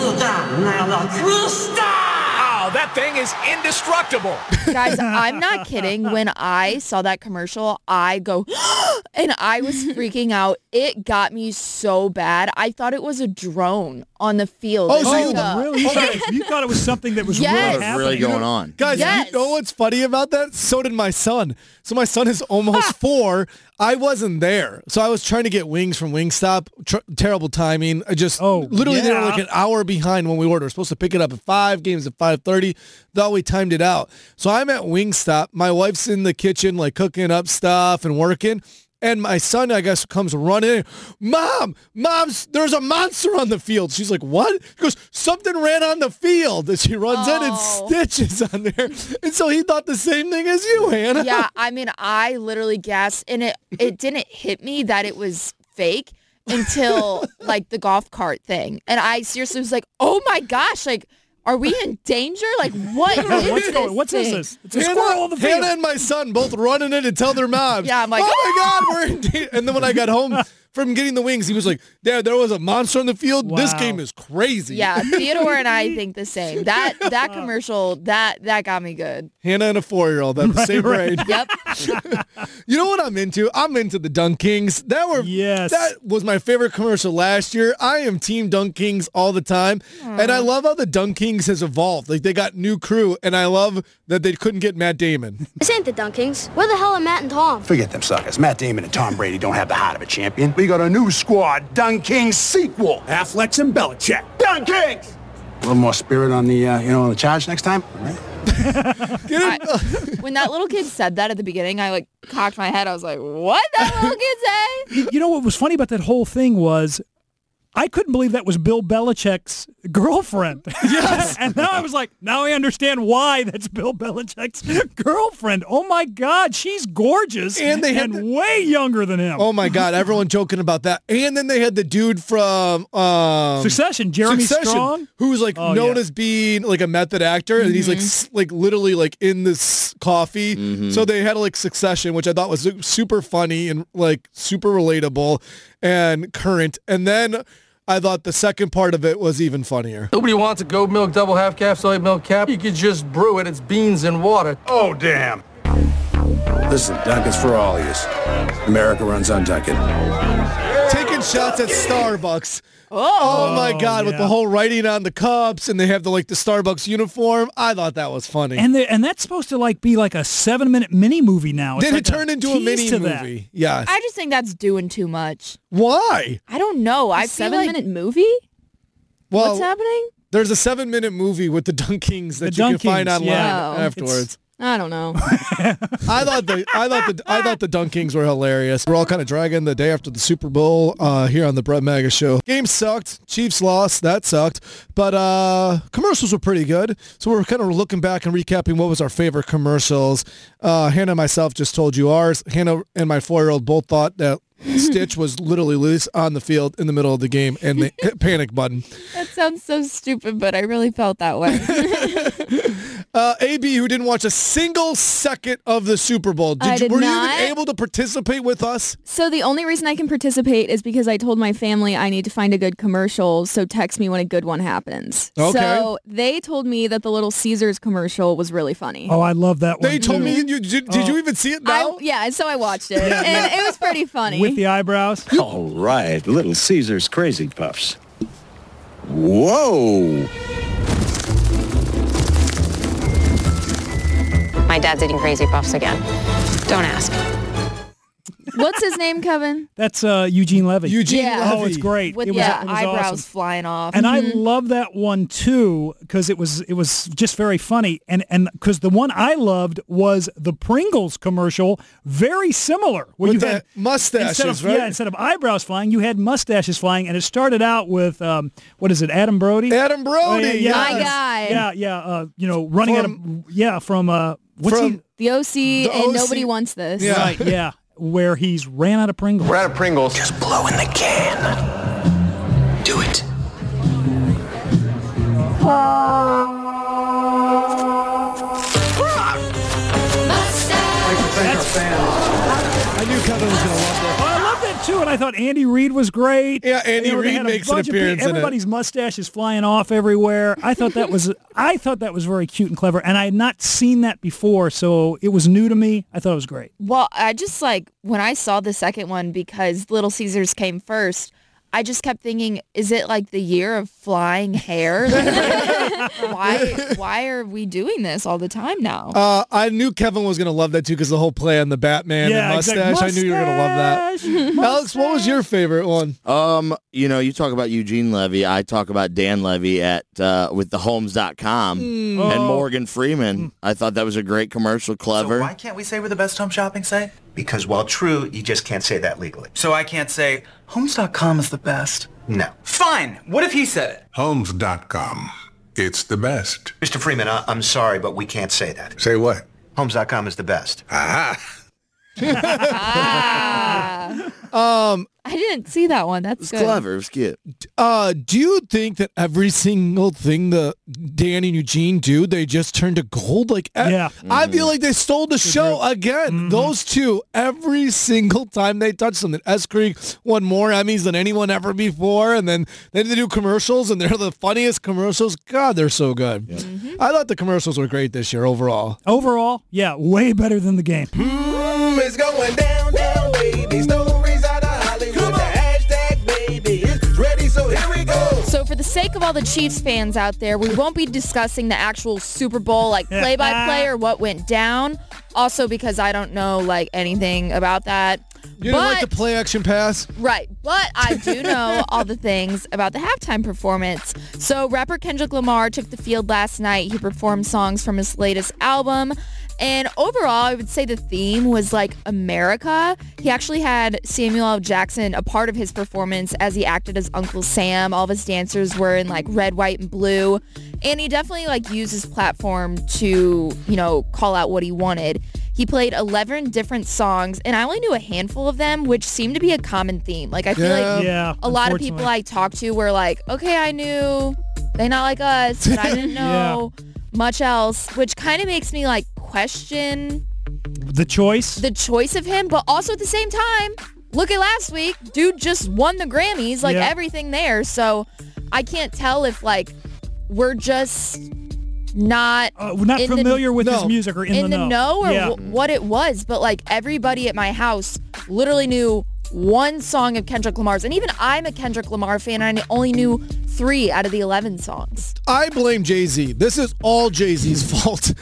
[SPEAKER 13] Oh. Oh, that thing is indestructible.
[SPEAKER 9] Guys, I'm not kidding. When I saw that commercial, I go, and I was freaking out. It got me so bad. I thought it was a drone on the field.
[SPEAKER 4] Oh,
[SPEAKER 9] It's
[SPEAKER 4] so
[SPEAKER 9] like
[SPEAKER 4] you-
[SPEAKER 9] a-
[SPEAKER 5] Really? You, thought, you thought it was something that was
[SPEAKER 9] Yes.
[SPEAKER 5] really
[SPEAKER 9] What
[SPEAKER 7] What's
[SPEAKER 5] happening?
[SPEAKER 7] really going on?
[SPEAKER 4] Guys,
[SPEAKER 9] Yes.
[SPEAKER 4] you know what's funny about that? So did my son. So my son is almost four. I wasn't there. So I was trying to get wings from Wingstop. Tr- terrible timing. I just
[SPEAKER 5] Oh,
[SPEAKER 4] literally they were
[SPEAKER 5] yeah.
[SPEAKER 4] like an hour behind when we ordered. We were supposed to pick it up at five, games at five thirty. Thought we timed it out. So I'm at Wingstop. My wife's in the kitchen like cooking up stuff and working. And my son, I guess, comes running in. Mom, Mom's, there's a monster on the field. She's like, what? He goes, something ran on the field. And she runs in and
[SPEAKER 9] Oh.
[SPEAKER 4] stitches on there. And so he thought the same thing as you, Hannah.
[SPEAKER 9] Yeah, I mean, I literally gasped, and it, it didn't hit me that it was fake until, like, the golf cart thing. And I seriously was like, oh, my gosh, like, are we in danger? Like, what is
[SPEAKER 5] What's
[SPEAKER 9] this
[SPEAKER 5] going? What's
[SPEAKER 9] thing?
[SPEAKER 5] this? It's a squirrel on the field.
[SPEAKER 4] Hannah and my son both running in to tell their moms.
[SPEAKER 9] Yeah, I'm like,
[SPEAKER 4] oh my God, we're in danger. And then when I got home from getting the wings. He was like, Dad, there was a monster on the field.
[SPEAKER 5] Wow.
[SPEAKER 4] This game is crazy.
[SPEAKER 9] Yeah, Theodore and I think the same. That that commercial, that that got me good.
[SPEAKER 4] Hannah and a four-year-old have the
[SPEAKER 5] Right,
[SPEAKER 4] same
[SPEAKER 5] right.
[SPEAKER 4] brain.
[SPEAKER 9] Yep.
[SPEAKER 4] You know what I'm into? I'm into the Dunk Kings. That were
[SPEAKER 5] Yes.
[SPEAKER 4] That was my favorite commercial last year. I am Team Dunk Kings all the time. And I love how the Dunk Kings has evolved. Like, they got new crew, and I love that they couldn't get Matt Damon.
[SPEAKER 15] This ain't the Dunkings. Where the hell are Matt and Tom?
[SPEAKER 16] Forget them suckers. Matt Damon and Tom Brady don't have the heart of a champion. We got a new squad, Dunk Kings sequel. Affleck and Belichick. Dunk Kings! A little more spirit on the, uh, you know, on the charge next time. All right.
[SPEAKER 9] I, when that little kid said that at the beginning, I like cocked my head. I was like, what did that little kid say?
[SPEAKER 5] You know what was funny about that whole thing was I couldn't believe that was Bill Belichick's girlfriend.
[SPEAKER 4] Yes.
[SPEAKER 5] And now I was like, now I understand why that's Bill Belichick's girlfriend. Oh, my God. She's gorgeous
[SPEAKER 4] And they had
[SPEAKER 5] and
[SPEAKER 4] the-
[SPEAKER 5] way younger than him.
[SPEAKER 4] Oh, my God. Everyone joking about that. And then they had the dude from um,
[SPEAKER 5] Succession, Jeremy
[SPEAKER 4] Succession,
[SPEAKER 5] Strong.
[SPEAKER 4] who was like
[SPEAKER 5] Oh,
[SPEAKER 4] known
[SPEAKER 5] yeah.
[SPEAKER 4] as being like a method actor. And he's like, s- like literally like in this coffee. So they had like Succession, which I thought was su- super funny and like super relatable and current. And then I thought the second part of it was even funnier.
[SPEAKER 17] Nobody wants a goat milk double half calf soy milk cap. You could just brew it. It's beans and water.
[SPEAKER 16] Oh, damn. Listen, Dunk is for all of you. America runs on Dunkin'.
[SPEAKER 4] Taking shots at Starbucks.
[SPEAKER 9] Oh,
[SPEAKER 4] Oh my God! With
[SPEAKER 5] yeah.
[SPEAKER 4] the whole writing on the cups, and they have the like the Starbucks uniform. I thought that was funny.
[SPEAKER 5] And the, and that's supposed to like be like a seven minute mini movie now. It's
[SPEAKER 4] Did
[SPEAKER 5] like
[SPEAKER 4] it turn into a
[SPEAKER 5] tease
[SPEAKER 4] mini
[SPEAKER 5] to that.
[SPEAKER 4] movie? Yes.
[SPEAKER 9] I just think that's doing too much.
[SPEAKER 4] Why?
[SPEAKER 9] I don't know. I feel
[SPEAKER 6] Seven
[SPEAKER 9] like
[SPEAKER 6] minute movie?
[SPEAKER 4] Well,
[SPEAKER 9] what's happening?
[SPEAKER 4] there's a seven minute movie with the Dunk Kings that
[SPEAKER 5] The
[SPEAKER 4] you
[SPEAKER 5] Dunk
[SPEAKER 4] can find
[SPEAKER 5] Kings,
[SPEAKER 4] online
[SPEAKER 5] yeah.
[SPEAKER 6] Oh.
[SPEAKER 4] afterwards.
[SPEAKER 6] I don't know.
[SPEAKER 4] I thought the I thought the I thought the Dunk Kings were hilarious. We're all kind of dragging the day after the Super Bowl uh, here on the Brett Mega Show. Game sucked. Chiefs lost. That sucked. But uh, commercials were pretty good. So we're kind of looking back and recapping what was our favorite commercials. Uh, Hannah and myself just told you ours. Hannah and my four-year-old both thought that Stitch was literally loose on the field in the middle of the game, and the hit panic button.
[SPEAKER 9] That sounds so stupid, but I really felt that way.
[SPEAKER 4] Uh, A B, who didn't watch a single second of the Super Bowl. Did
[SPEAKER 6] I
[SPEAKER 4] you,
[SPEAKER 6] did
[SPEAKER 4] were
[SPEAKER 6] not.
[SPEAKER 4] you even able to participate with us?
[SPEAKER 6] So the only reason I can participate is because I told my family I need to find a good commercial, so text me when a good one happens.
[SPEAKER 4] Okay.
[SPEAKER 6] So they told me that the Little Caesars commercial was really funny.
[SPEAKER 5] Oh, I love that one.
[SPEAKER 4] They told
[SPEAKER 5] too.
[SPEAKER 4] me. You, did did you even see it
[SPEAKER 6] I,
[SPEAKER 4] now?
[SPEAKER 6] yeah, and so I watched it, and it was pretty funny.
[SPEAKER 5] With the eyebrows.
[SPEAKER 18] All right, Little Caesar's Crazy Puffs. Whoa!
[SPEAKER 19] My dad's eating Crazy Puffs again. Don't ask.
[SPEAKER 6] What's his name, Kevin?
[SPEAKER 5] That's uh, Eugene Levy.
[SPEAKER 4] Eugene
[SPEAKER 6] Yeah.
[SPEAKER 5] Oh, it's great.
[SPEAKER 9] With
[SPEAKER 5] it was,
[SPEAKER 9] yeah,
[SPEAKER 5] it was
[SPEAKER 9] eyebrows
[SPEAKER 5] awesome.
[SPEAKER 9] flying off.
[SPEAKER 5] And I
[SPEAKER 6] Mm-hmm.
[SPEAKER 5] love that one too because it was it was just very funny. And and because the one I loved was the Pringles commercial, very similar. Where
[SPEAKER 4] With
[SPEAKER 5] you
[SPEAKER 4] the
[SPEAKER 5] had
[SPEAKER 4] mustaches,
[SPEAKER 5] instead of,
[SPEAKER 4] right?
[SPEAKER 5] Yeah, instead of eyebrows flying, you had mustaches flying, and it started out with um, what is it, Adam Brody?
[SPEAKER 4] Adam Brody,
[SPEAKER 5] Oh, yeah, yeah,
[SPEAKER 6] My
[SPEAKER 5] yes.
[SPEAKER 6] guy.
[SPEAKER 5] Yeah, yeah. Uh, you know, running out of yeah from uh, what's
[SPEAKER 4] From-
[SPEAKER 5] he?
[SPEAKER 6] The O C,
[SPEAKER 4] The
[SPEAKER 6] and
[SPEAKER 4] O C.
[SPEAKER 6] nobody wants this.
[SPEAKER 4] Yeah.
[SPEAKER 5] Right, yeah, where he's ran out of Pringles.
[SPEAKER 8] We're out of Pringles.
[SPEAKER 3] Just blow in the can. Do it.
[SPEAKER 4] I knew Kevin was going to love that.
[SPEAKER 5] Oh, I love that too, and I thought Andy Reid was great.
[SPEAKER 4] Yeah, Andy
[SPEAKER 5] You know, they
[SPEAKER 4] Reid
[SPEAKER 5] had a
[SPEAKER 4] makes an
[SPEAKER 5] bunch of pe-
[SPEAKER 4] appearance in it.
[SPEAKER 5] Everybody's mustache is flying off everywhere. I thought that was I thought that was very cute and clever, and I had not seen that before, so it was new to me. I thought it was great.
[SPEAKER 9] Well, I just like when I saw the second one because Little Caesars came first. I just kept thinking, is it like the year of flying hair? why why are we doing this all the time now?
[SPEAKER 4] Uh, I knew Kevin was going to love that too because the whole play on the Batman
[SPEAKER 5] Yeah,
[SPEAKER 4] and mustache.
[SPEAKER 5] exactly.
[SPEAKER 4] I knew you were going to love that. Alex, what was your favorite one?
[SPEAKER 7] Um, you know, you talk about Eugene Levy. I talk about Dan Levy at uh, with the homes dot com
[SPEAKER 4] Mm.
[SPEAKER 7] and
[SPEAKER 5] Oh.
[SPEAKER 7] Morgan Freeman. I thought that was a great commercial, clever.
[SPEAKER 20] So why can't we say we're the best home shopping site? Because while true, you just can't say that legally.
[SPEAKER 21] So I can't say, homes dot com is the best.
[SPEAKER 20] No.
[SPEAKER 21] Fine. What if he said it?
[SPEAKER 10] homes dot com. It's the best.
[SPEAKER 20] Mister Freeman, I- I'm sorry, but we can't say that.
[SPEAKER 10] Say what?
[SPEAKER 20] homes dot com is the best.
[SPEAKER 10] Ah.
[SPEAKER 9] ah.
[SPEAKER 4] Um,
[SPEAKER 9] I didn't see that one. That's
[SPEAKER 7] It's
[SPEAKER 9] good.
[SPEAKER 7] clever. It was cute.
[SPEAKER 4] uh, do you think that every single thing that Danny and Eugene do, they just turn to gold? Like, e-
[SPEAKER 5] Yeah.
[SPEAKER 4] I feel like they stole the show again.
[SPEAKER 5] Mm-hmm.
[SPEAKER 4] Those two, every single time they touch something. S. Creek won more Emmys than anyone ever before, and then then they do commercials, and they're the funniest commercials. God, they're so good.
[SPEAKER 9] Mm-hmm.
[SPEAKER 4] I thought the commercials were great this year overall.
[SPEAKER 5] Overall, yeah, way better than the game.
[SPEAKER 1] Mm, it's going down, down, baby. Stories out of Hollywood. The hashtag, baby, is ready, so here we go.
[SPEAKER 9] So for the sake of all the Chiefs fans out there, we won't be discussing the actual Super Bowl, like play-by-play or what went down. Also because I don't know, like, anything about that.
[SPEAKER 4] You didn't like the play action pass?
[SPEAKER 9] Right, but I do know all the things about the halftime performance. So rapper Kendrick Lamar took the field last night. He performed songs from his latest album. And overall, I would say the theme was like America. He actually had Samuel L. Jackson a part of his performance as he acted as Uncle Sam. All of his dancers were in like red, white, and blue. And he definitely like used his platform to, you know, call out what he wanted. He played eleven different songs, and I only knew a handful of them, which seemed to be a common theme. Like, I feel
[SPEAKER 5] Yeah.
[SPEAKER 9] like
[SPEAKER 5] Yeah,
[SPEAKER 9] a lot of people I talked to were like, okay, I knew they not like us, but I didn't know much else, which kind of makes me, like, question
[SPEAKER 5] The choice?
[SPEAKER 9] the choice of him. But also at the same time, look at last week. Dude just won the Grammys, like,
[SPEAKER 5] Yeah.
[SPEAKER 9] everything there. So I can't tell if, like, we're just not
[SPEAKER 5] Uh, we're not
[SPEAKER 9] in the-
[SPEAKER 5] familiar with his
[SPEAKER 4] No.
[SPEAKER 5] music or in,
[SPEAKER 9] in the
[SPEAKER 5] know.
[SPEAKER 9] know or
[SPEAKER 5] yeah.
[SPEAKER 9] w- what it was, but like everybody at my house literally knew one song of Kendrick Lamar's, and even I'm a Kendrick Lamar fan, and I only knew three out of the eleven songs.
[SPEAKER 4] I blame Jay-Z. This is all Jay-Z's fault.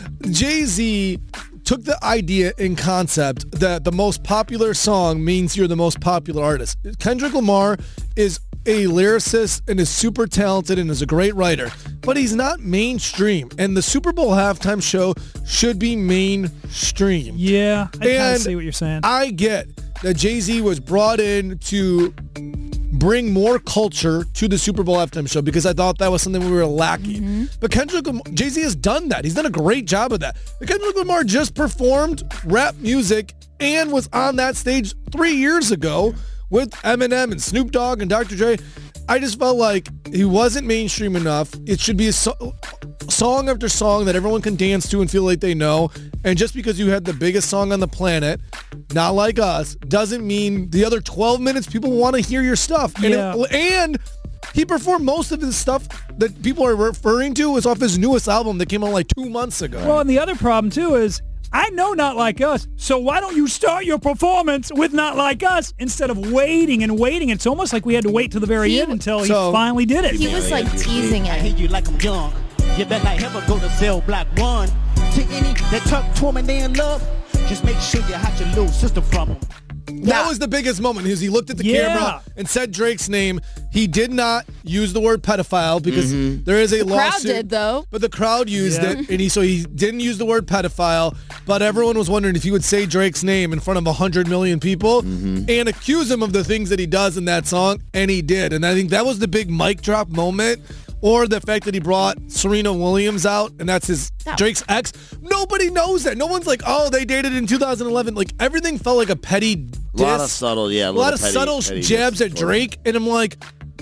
[SPEAKER 4] Jay-Z took the idea and concept that the most popular song means you're the most popular artist. Kendrick Lamar is a lyricist and is super talented and is a great writer, but he's not mainstream. And the Super Bowl halftime show should be mainstream.
[SPEAKER 5] Yeah, I kind
[SPEAKER 4] And
[SPEAKER 5] of see what you're saying.
[SPEAKER 4] I get that Jay-Z was brought in to bring more culture to the Super Bowl halftime show because I thought that was something we were lacking.
[SPEAKER 9] Mm-hmm.
[SPEAKER 4] But Kendrick Lamar, Jay-Z has done that. He's done a great job of that. But Kendrick Lamar just performed rap music and was on that stage three years ago with Eminem and Snoop Dogg and Doctor Dre. I just felt like he wasn't mainstream enough. It should be a so- song after song that everyone can dance to and feel like they know. And just because you had the biggest song on the planet, not like us, doesn't mean the other twelve minutes people want to hear your stuff. And,
[SPEAKER 5] Yeah.
[SPEAKER 4] it, and he performed most of his stuff that people are referring to was off his newest album that came out like two months ago.
[SPEAKER 5] Well, and the other problem, too, is I know Not Like Us, so why don't you start your performance with Not Like Us instead of waiting and waiting? It's almost like we had to wait to the very
[SPEAKER 9] He-
[SPEAKER 5] end until
[SPEAKER 4] So-
[SPEAKER 5] he finally did it.
[SPEAKER 9] He was like teasing
[SPEAKER 22] I
[SPEAKER 9] it.
[SPEAKER 22] hate you like I'm young. You better not ever go to Cell Block One. To any that talk to him and they in love, just make sure you hide your little sister from him.
[SPEAKER 4] That was the biggest moment. Is he looked at the
[SPEAKER 5] Yeah.
[SPEAKER 4] camera and said Drake's name. He did not use the word pedophile because there is a
[SPEAKER 9] The crowd
[SPEAKER 4] lawsuit.
[SPEAKER 9] did, though.
[SPEAKER 4] But the crowd used
[SPEAKER 5] Yeah.
[SPEAKER 4] it, and he so he didn't use the word pedophile. But everyone was wondering if he would say Drake's name in front of a hundred million people and accuse him of the things that he does in that song, and he did. And I think that was the big mic drop moment. Or the fact that he brought Serena Williams out, and that's his
[SPEAKER 9] That-
[SPEAKER 4] Drake's ex. Nobody knows that. No one's like, oh, they dated in two thousand eleven. Like, everything felt like a petty diss.
[SPEAKER 7] A lot of subtle, yeah.
[SPEAKER 4] A lot
[SPEAKER 7] little
[SPEAKER 4] of
[SPEAKER 7] petty-
[SPEAKER 4] subtle
[SPEAKER 7] petty
[SPEAKER 4] jabs
[SPEAKER 7] diss.
[SPEAKER 4] at Drake, and I'm like,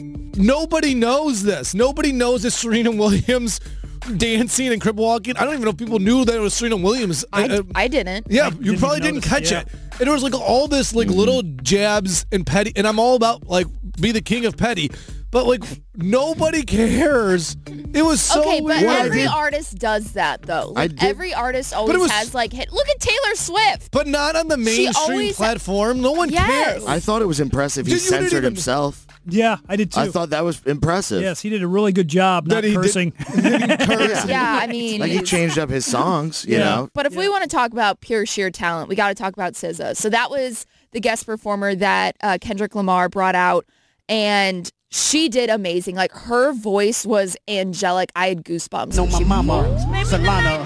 [SPEAKER 4] nobody knows this. Nobody knows this Serena Williams dancing and crip walking. I don't even know if people knew that it was Serena Williams.
[SPEAKER 9] I,
[SPEAKER 4] Uh,
[SPEAKER 9] I didn't.
[SPEAKER 4] yeah,
[SPEAKER 5] I
[SPEAKER 4] you
[SPEAKER 5] didn't
[SPEAKER 4] probably
[SPEAKER 5] even
[SPEAKER 4] didn't
[SPEAKER 5] notice,
[SPEAKER 4] catch
[SPEAKER 5] yeah.
[SPEAKER 4] it. And there was like all this like little jabs and petty, and I'm all about like be the king of petty. But like nobody cares. It was so
[SPEAKER 9] Okay, but
[SPEAKER 4] weird.
[SPEAKER 9] every artist does that though.
[SPEAKER 7] I
[SPEAKER 9] Like
[SPEAKER 7] did-
[SPEAKER 9] every artist always
[SPEAKER 4] was-
[SPEAKER 9] has like hit. Look at Taylor Swift.
[SPEAKER 4] But not on the
[SPEAKER 9] She
[SPEAKER 4] mainstream
[SPEAKER 9] always-
[SPEAKER 4] platform. No one
[SPEAKER 9] Yes.
[SPEAKER 4] cares.
[SPEAKER 7] I thought it was impressive. He
[SPEAKER 4] Dude, you didn't
[SPEAKER 7] censored
[SPEAKER 4] even-
[SPEAKER 7] himself.
[SPEAKER 5] Yeah, I did too.
[SPEAKER 7] I thought that was impressive.
[SPEAKER 5] Yes, he did a really good job not
[SPEAKER 4] That he did-
[SPEAKER 5] cursing.
[SPEAKER 7] Yeah.
[SPEAKER 9] Yeah, I mean,
[SPEAKER 7] Like he changed up his songs, you
[SPEAKER 5] Yeah.
[SPEAKER 7] know.
[SPEAKER 9] but if we want to talk about pure sheer talent, we got to talk about S Z A. So that was the guest performer that uh, Kendrick Lamar brought out, and she did amazing. Like her voice was angelic. I had goosebumps.
[SPEAKER 22] No,
[SPEAKER 9] when
[SPEAKER 22] my
[SPEAKER 9] she
[SPEAKER 22] mama,
[SPEAKER 9] performed.
[SPEAKER 22] Solana.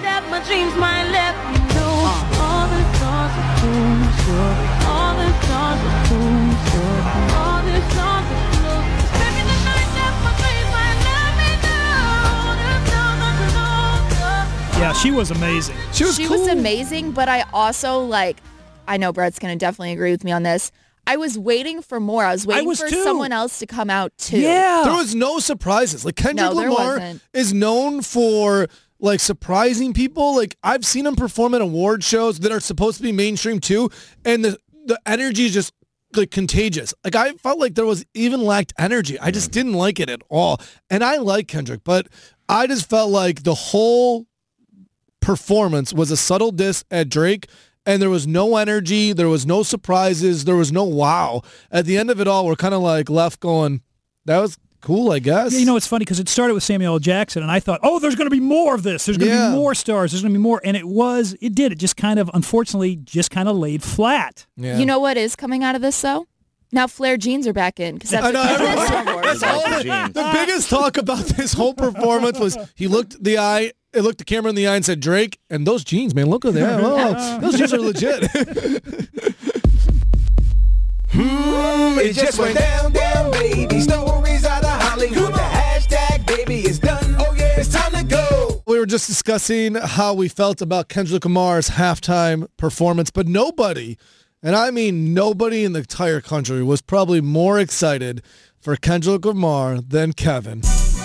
[SPEAKER 5] Yeah, she was amazing.
[SPEAKER 4] She was
[SPEAKER 9] She
[SPEAKER 4] cool.
[SPEAKER 9] was amazing, but I also like I know Brett's going to definitely agree with me on this. I was waiting for more. I was waiting
[SPEAKER 5] was
[SPEAKER 9] for
[SPEAKER 5] too.
[SPEAKER 9] someone else to come out too.
[SPEAKER 5] Yeah.
[SPEAKER 4] There was no surprises. Like Kendrick
[SPEAKER 9] No, there
[SPEAKER 4] Lamar
[SPEAKER 9] wasn't.
[SPEAKER 4] is known for like surprising people. Like I've seen him perform at award shows that are supposed to be mainstream too, and the the energy is just like contagious. Like I felt like there was even lacked energy. I just didn't like it at all. And I like Kendrick, but I just felt like the whole performance was a subtle diss at Drake, and there was no energy, there was no surprises, there was no wow. At the end of it all, we're kind of like left going, that was cool, I guess.
[SPEAKER 5] Yeah, you know, it's funny because it started with Samuel L. Jackson, and I thought, oh, there's going to be more of this. There's going to
[SPEAKER 4] Yeah.
[SPEAKER 5] be more stars. There's going to be more. And it was, it did. It just kind of, unfortunately, just kind of laid flat.
[SPEAKER 4] Yeah.
[SPEAKER 9] You know what is coming out of this, though? Now flare jeans are back in because that's
[SPEAKER 4] I know,
[SPEAKER 9] what
[SPEAKER 4] everyone-
[SPEAKER 9] Kendrick wore.
[SPEAKER 4] that's all the, the biggest talk about this whole performance was he looked the eye, it looked the camera in the eye and said, Drake, and those jeans, man, look at that. Oh, those jeans are legit.
[SPEAKER 1] Hmm, it just went down, down, baby. Stories out of Hollywood. The hashtag, baby, is done. Oh, yeah, it's time to go.
[SPEAKER 4] We were just discussing how we felt about Kendrick Lamar's halftime performance, but nobody, and I mean nobody in the entire country, was probably more excited for Kendrick Lamar than Kevin.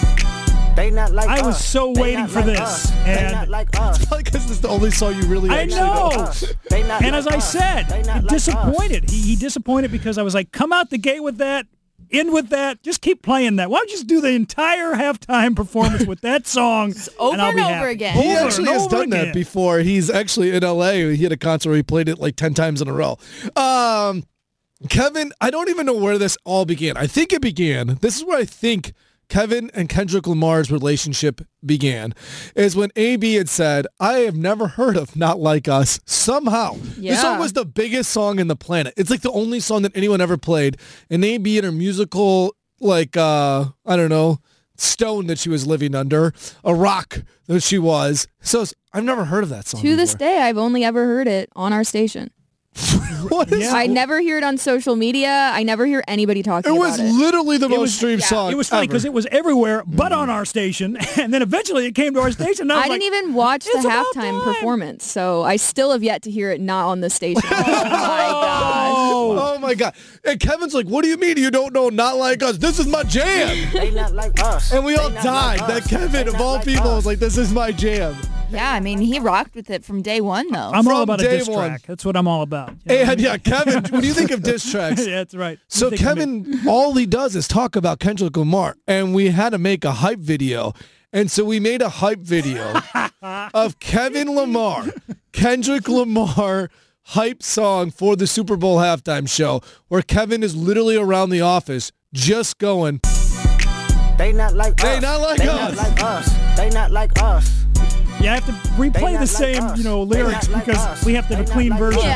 [SPEAKER 22] They not like
[SPEAKER 5] I was
[SPEAKER 22] us.
[SPEAKER 5] so
[SPEAKER 22] They
[SPEAKER 5] waiting
[SPEAKER 22] not
[SPEAKER 5] for
[SPEAKER 22] like
[SPEAKER 5] this.
[SPEAKER 22] us. They
[SPEAKER 5] And
[SPEAKER 22] not like us.
[SPEAKER 4] Because this is the only song you really
[SPEAKER 5] I
[SPEAKER 4] actually
[SPEAKER 5] know.
[SPEAKER 22] They not
[SPEAKER 5] And
[SPEAKER 22] like
[SPEAKER 5] as I
[SPEAKER 22] us.
[SPEAKER 5] said,
[SPEAKER 22] They not
[SPEAKER 5] he
[SPEAKER 22] like
[SPEAKER 5] disappointed. He, he disappointed because I was like, come out the gate with that, end with that, just keep playing that. Why don't you just do the entire halftime performance with that song?
[SPEAKER 9] over
[SPEAKER 5] and, I'll
[SPEAKER 9] and
[SPEAKER 5] be
[SPEAKER 9] over
[SPEAKER 5] happy.
[SPEAKER 9] again.
[SPEAKER 4] He
[SPEAKER 5] Over
[SPEAKER 4] actually
[SPEAKER 5] and
[SPEAKER 4] has
[SPEAKER 5] over
[SPEAKER 4] done that
[SPEAKER 5] again.
[SPEAKER 4] before. He's actually in L A. He had a concert where he played it like ten times in a row. Um, Kevin, I don't even know where this all began. I think it began. This is where I think Kevin and Kendrick Lamar's relationship began, is when A B had said, I have never heard of Not Like Us. Somehow.
[SPEAKER 6] Yeah.
[SPEAKER 4] This song was the biggest song in the planet. It's like the only song that anyone ever played. And A B in her musical, like, uh, I don't know, stone that she was living under, a rock that she was. So it's- I've never heard of that song
[SPEAKER 6] To this
[SPEAKER 4] before.
[SPEAKER 6] day, I've only ever heard it on our station.
[SPEAKER 4] What is
[SPEAKER 5] Yeah.
[SPEAKER 6] I never hear it on social media. I never hear anybody talking
[SPEAKER 4] It was
[SPEAKER 6] about it.
[SPEAKER 4] literally the most
[SPEAKER 5] was-
[SPEAKER 4] streamed
[SPEAKER 6] yeah.
[SPEAKER 4] song
[SPEAKER 5] It was funny
[SPEAKER 4] ever.
[SPEAKER 5] because it was everywhere but on our station. And then eventually it came to our station. And I, was
[SPEAKER 6] I
[SPEAKER 5] like,
[SPEAKER 6] didn't even watch the
[SPEAKER 5] "It's about
[SPEAKER 6] halftime
[SPEAKER 5] time."
[SPEAKER 6] performance, so I still have yet to hear it not on the station. Oh my gosh.
[SPEAKER 4] Oh my God. And Kevin's like, what do you mean you don't know Not Like Us? This is my jam.
[SPEAKER 22] They not like us.
[SPEAKER 4] And we all
[SPEAKER 22] They not
[SPEAKER 4] died
[SPEAKER 22] like
[SPEAKER 4] that
[SPEAKER 22] us.
[SPEAKER 4] Kevin,
[SPEAKER 22] They
[SPEAKER 4] of
[SPEAKER 22] not
[SPEAKER 4] all
[SPEAKER 22] like
[SPEAKER 4] people,
[SPEAKER 22] us.
[SPEAKER 4] was like, this is my jam.
[SPEAKER 9] Yeah, I mean, he rocked with it from day one, though.
[SPEAKER 5] I'm all
[SPEAKER 4] From
[SPEAKER 5] about a
[SPEAKER 4] day
[SPEAKER 5] diss
[SPEAKER 4] one.
[SPEAKER 5] track. That's what I'm all about. You know?
[SPEAKER 4] And yeah, Kevin, when you think of diss tracks,
[SPEAKER 5] Yeah, that's right.
[SPEAKER 4] so
[SPEAKER 5] You think of me.
[SPEAKER 4] Kevin, all he does is talk about Kendrick Lamar, and we had to make a hype video. And so we made a hype video of Kevin Lamar, Kendrick Lamar hype song for the Super Bowl halftime show, where Kevin is literally around the office just going,
[SPEAKER 22] They not like
[SPEAKER 4] They
[SPEAKER 22] us.
[SPEAKER 4] not like
[SPEAKER 22] they
[SPEAKER 4] us.
[SPEAKER 22] Not like us. They not like us.
[SPEAKER 5] You have to
[SPEAKER 22] They
[SPEAKER 5] replay
[SPEAKER 22] not
[SPEAKER 5] the same,
[SPEAKER 22] like us.
[SPEAKER 5] you know,
[SPEAKER 22] They
[SPEAKER 5] lyrics
[SPEAKER 22] not like
[SPEAKER 5] because
[SPEAKER 22] us.
[SPEAKER 5] we have to have
[SPEAKER 22] They
[SPEAKER 5] a clean
[SPEAKER 22] not like
[SPEAKER 5] version.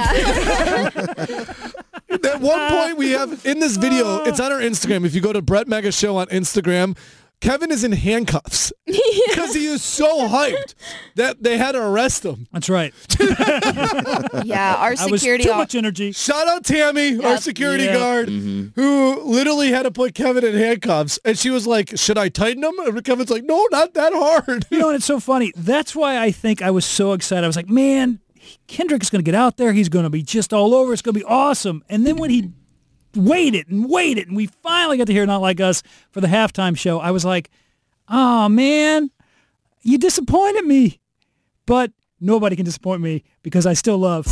[SPEAKER 6] Yeah.
[SPEAKER 4] At one point, we have in this video, it's on our Instagram. If you go to Brett Mega Show on Instagram, Kevin is in handcuffs because he is so hyped that they had to arrest him.
[SPEAKER 5] That's right.
[SPEAKER 9] Yeah, our
[SPEAKER 5] I was
[SPEAKER 9] security.
[SPEAKER 5] too
[SPEAKER 9] au-
[SPEAKER 5] much energy.
[SPEAKER 4] Shout out Tammy, our
[SPEAKER 9] Yep.
[SPEAKER 4] security
[SPEAKER 5] Yeah.
[SPEAKER 4] guard, who literally had to put Kevin in handcuffs. And she was like, should I tighten him? And Kevin's like, no, not that hard.
[SPEAKER 5] You know, and it's so funny. That's why I think I was so excited. I was like, man, Kendrick's going to get out there. He's going to be just all over. It's going to be awesome. And then when he waited and waited, and we finally got to hear Not Like Us for the halftime show, I was like, oh, man, you disappointed me. But nobody can disappoint me because I still love.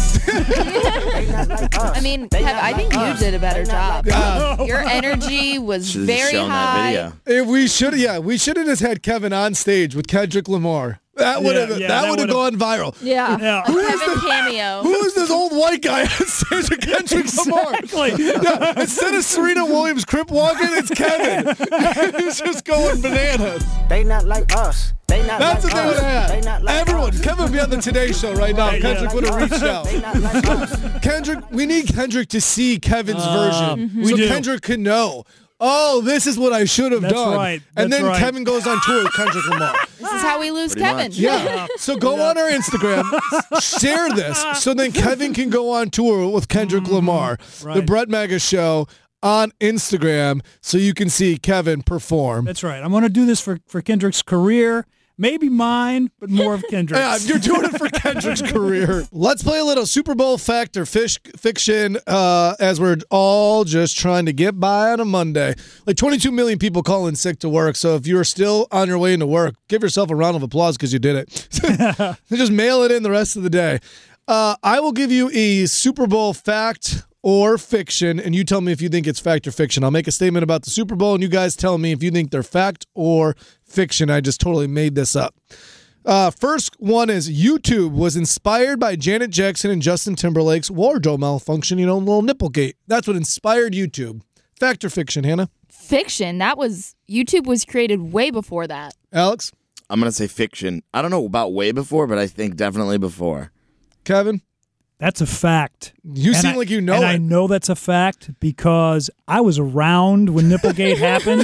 [SPEAKER 9] I mean, Kev, I think you did a better job.
[SPEAKER 4] Yeah.
[SPEAKER 9] Your energy was
[SPEAKER 7] Should've
[SPEAKER 9] very
[SPEAKER 7] shown that
[SPEAKER 9] high.
[SPEAKER 7] video.
[SPEAKER 4] If we should, yeah, we should have just had Kevin on stage with Kendrick Lamar. That would have
[SPEAKER 5] Yeah, yeah,
[SPEAKER 4] that
[SPEAKER 5] that
[SPEAKER 4] would have
[SPEAKER 5] would've-
[SPEAKER 4] gone viral.
[SPEAKER 6] Yeah.
[SPEAKER 5] Yeah.
[SPEAKER 9] A Kevin cameo.
[SPEAKER 4] Who is this old white guy on stage with Kendrick Lamar?
[SPEAKER 5] Exactly.
[SPEAKER 4] Yeah, instead of Serena Williams crip walking, it's Kevin. He's just going bananas.
[SPEAKER 22] They not like us. They not
[SPEAKER 4] That's
[SPEAKER 22] like
[SPEAKER 4] what they would
[SPEAKER 22] us.
[SPEAKER 4] have
[SPEAKER 22] They
[SPEAKER 4] had.
[SPEAKER 22] not like
[SPEAKER 4] Everyone,
[SPEAKER 22] us.
[SPEAKER 4] Kevin would be on the Today Show right now.
[SPEAKER 5] Right,
[SPEAKER 4] Kendrick
[SPEAKER 5] yeah.
[SPEAKER 4] would have reached out.
[SPEAKER 22] They not like us.
[SPEAKER 4] Kendrick, we need Kendrick to see Kevin's
[SPEAKER 5] Uh,
[SPEAKER 4] version
[SPEAKER 5] we
[SPEAKER 4] so
[SPEAKER 5] do.
[SPEAKER 4] Kendrick can know, oh, this is what I should have
[SPEAKER 5] That's
[SPEAKER 4] done.
[SPEAKER 5] right.
[SPEAKER 4] And
[SPEAKER 5] That's
[SPEAKER 4] then
[SPEAKER 5] right.
[SPEAKER 4] Kevin goes on tour with Kendrick Lamar.
[SPEAKER 9] This is how we lose
[SPEAKER 7] Pretty
[SPEAKER 9] Kevin.
[SPEAKER 7] much.
[SPEAKER 4] Yeah. So go on our Instagram, share this, so then Kevin can go on tour with Kendrick Lamar, the
[SPEAKER 5] right.
[SPEAKER 4] Brett Mega Show on Instagram, so you can see Kevin perform.
[SPEAKER 5] That's right. I'm going to do this for, for Kendrick's career. Maybe mine, but more of Kendrick's.
[SPEAKER 4] Yeah, you're doing it for Kendrick's career. Let's play a little Super Bowl fact or fish fiction uh, as we're all just trying to get by on a Monday. Like twenty-two million people call in sick to work, so if you're still on your way into work, give yourself a round of applause because you did it. Just mail it in the rest of the day. Uh, I will give you a Super Bowl fact or fiction, and you tell me if you think it's fact or fiction. I'll make a statement about the Super Bowl, and you guys tell me if you think they're fact or fiction. I just totally made this up. Uh, first one is YouTube was inspired by Janet Jackson and Justin Timberlake's wardrobe malfunction, you know, little nipplegate. That's what inspired YouTube. Fact or fiction, Hannah?
[SPEAKER 9] Fiction. That was, YouTube was created way before that.
[SPEAKER 4] Alex?
[SPEAKER 7] I'm going to say fiction. I don't know about way before, but I think definitely before.
[SPEAKER 4] Kevin?
[SPEAKER 5] That's a fact.
[SPEAKER 4] You
[SPEAKER 5] and
[SPEAKER 4] seem
[SPEAKER 5] I,
[SPEAKER 4] like you know
[SPEAKER 5] and
[SPEAKER 4] it.
[SPEAKER 5] I know that's a fact because I was around when Nipplegate happened.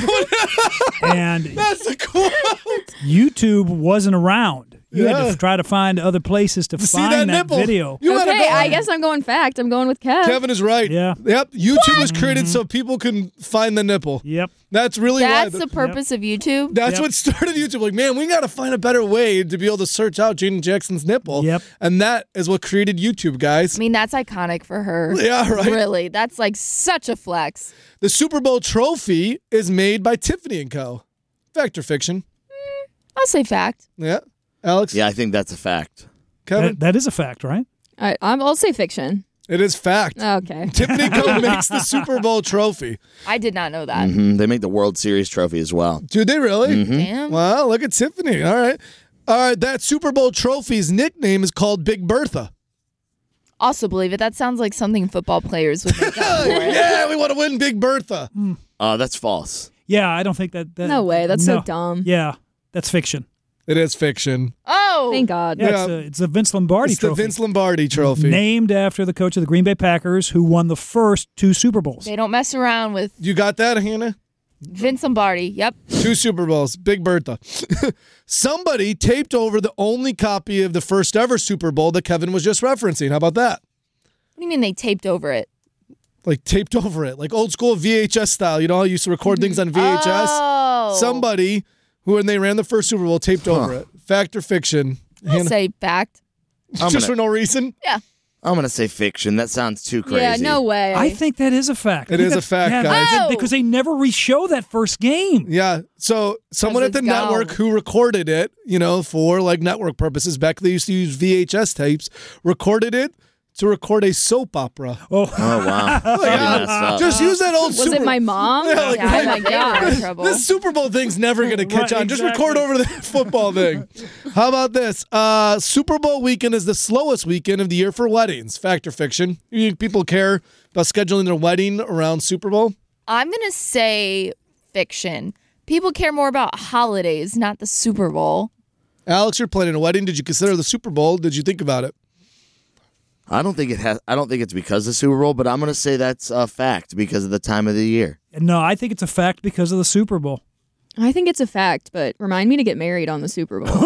[SPEAKER 5] And
[SPEAKER 4] that's a quote.
[SPEAKER 5] YouTube wasn't around. You
[SPEAKER 4] Yeah.
[SPEAKER 5] had to try to find other places to
[SPEAKER 4] See
[SPEAKER 5] find
[SPEAKER 4] that
[SPEAKER 5] that,
[SPEAKER 4] nipple?
[SPEAKER 5] video.
[SPEAKER 4] You gotta
[SPEAKER 6] Okay,
[SPEAKER 4] go
[SPEAKER 6] I
[SPEAKER 4] on.
[SPEAKER 6] guess I'm going fact. I'm going with Kev.
[SPEAKER 4] Kevin is right.
[SPEAKER 5] Yeah.
[SPEAKER 4] Yep. YouTube was created so people can find the nipple.
[SPEAKER 5] Yep.
[SPEAKER 4] That's really
[SPEAKER 9] That's
[SPEAKER 4] why.
[SPEAKER 9] the purpose of YouTube.
[SPEAKER 4] That's
[SPEAKER 5] Yep.
[SPEAKER 4] what started YouTube. Like, man, we got to find a better way to be able to search out Janet Jackson's nipple.
[SPEAKER 5] Yep.
[SPEAKER 4] And that is what created YouTube, guys.
[SPEAKER 9] I mean, that's iconic for her.
[SPEAKER 4] Yeah, right.
[SPEAKER 9] Really. That's like such a flex.
[SPEAKER 4] The Super Bowl trophy is made by Tiffany and Co. Fact or fiction?
[SPEAKER 9] I'll say fact.
[SPEAKER 4] Yeah. Alex?
[SPEAKER 7] Yeah, I think that's a fact.
[SPEAKER 4] Kevin?
[SPEAKER 5] That, that is a fact, right?
[SPEAKER 6] All right, I'm, I'll say fiction.
[SPEAKER 4] It is fact.
[SPEAKER 6] Okay.
[SPEAKER 4] Tiffany and Co. makes the Super Bowl trophy.
[SPEAKER 9] I did not know that.
[SPEAKER 7] hmm They make the World Series trophy as well.
[SPEAKER 4] Do they really?
[SPEAKER 7] Mhm.
[SPEAKER 9] Damn.
[SPEAKER 4] Wow, look at Tiffany. All right. All right, that Super Bowl trophy's nickname is called Big Bertha.
[SPEAKER 9] Also believe it. That sounds like something football players would make up for it.
[SPEAKER 4] Yeah, we want to win Big Bertha.
[SPEAKER 7] Uh, that's false.
[SPEAKER 5] Yeah, I don't think that. that
[SPEAKER 6] No way. That's
[SPEAKER 5] no.
[SPEAKER 6] so dumb.
[SPEAKER 5] Yeah, that's fiction.
[SPEAKER 4] It is fiction.
[SPEAKER 9] Oh.
[SPEAKER 6] Thank God.
[SPEAKER 5] Yeah,
[SPEAKER 4] Yeah.
[SPEAKER 5] It's, a, it's a Vince Lombardi
[SPEAKER 4] It's the
[SPEAKER 5] trophy.
[SPEAKER 4] Vince Lombardi trophy.
[SPEAKER 5] Named after the coach of the Green Bay Packers who won the first two Super Bowls.
[SPEAKER 9] They don't mess around with
[SPEAKER 4] You got that, Hannah?
[SPEAKER 9] Vince Lombardi. Yep.
[SPEAKER 4] Two Super Bowls. Big Bertha. Somebody taped over the only copy of the first ever Super Bowl that Kevin was just referencing. How about that?
[SPEAKER 9] What do you mean they taped over it?
[SPEAKER 4] Like taped over it. Like old school V H S style. You know, I used to record things on V H S.
[SPEAKER 9] Oh.
[SPEAKER 4] Somebody who, when they ran the first Super Bowl, taped over it. Fact or fiction?
[SPEAKER 9] I'll
[SPEAKER 4] Hannah?
[SPEAKER 9] say fact.
[SPEAKER 7] I'm
[SPEAKER 4] Just
[SPEAKER 7] gonna-
[SPEAKER 4] for no reason?
[SPEAKER 9] Yeah.
[SPEAKER 7] I'm going to say fiction. That sounds too crazy.
[SPEAKER 6] Yeah, no way.
[SPEAKER 5] I think that is a fact.
[SPEAKER 4] It
[SPEAKER 5] I think
[SPEAKER 4] is a
[SPEAKER 5] that's-
[SPEAKER 4] fact,
[SPEAKER 5] yeah,
[SPEAKER 4] guys.
[SPEAKER 5] that-
[SPEAKER 9] Oh.
[SPEAKER 5] Because they never re-show that first game.
[SPEAKER 4] Yeah. So someone at
[SPEAKER 9] it's
[SPEAKER 4] the network
[SPEAKER 9] gone.
[SPEAKER 4] who recorded it, you know, for like network purposes, back they used to use V H S tapes, recorded it to record a soap opera.
[SPEAKER 5] Oh,
[SPEAKER 7] Oh, wow. Somebody messed up.
[SPEAKER 4] Just use that old
[SPEAKER 6] Was
[SPEAKER 4] Super
[SPEAKER 6] it my mom?
[SPEAKER 4] Yeah, like,
[SPEAKER 9] Yeah, I think they were in trouble.
[SPEAKER 4] This Super Bowl thing's never going to catch
[SPEAKER 5] Right,
[SPEAKER 4] on. Just
[SPEAKER 5] exactly.
[SPEAKER 4] record over the football thing. How about this? Uh, Super Bowl weekend is the slowest weekend of the year for weddings. Fact or fiction? You think people care about scheduling their wedding around Super Bowl?
[SPEAKER 9] I'm going to say fiction. People care more about holidays, not the Super Bowl.
[SPEAKER 4] Alex, you're planning a wedding. Did you consider the Super Bowl? Did you think about it?
[SPEAKER 7] I don't think it has. I don't think it's because of the Super Bowl, but I'm going to say that's a fact because of the time of the year.
[SPEAKER 5] no, I think it's a fact because of the Super Bowl.
[SPEAKER 6] I think it's a fact, but remind me to get married on the Super Bowl.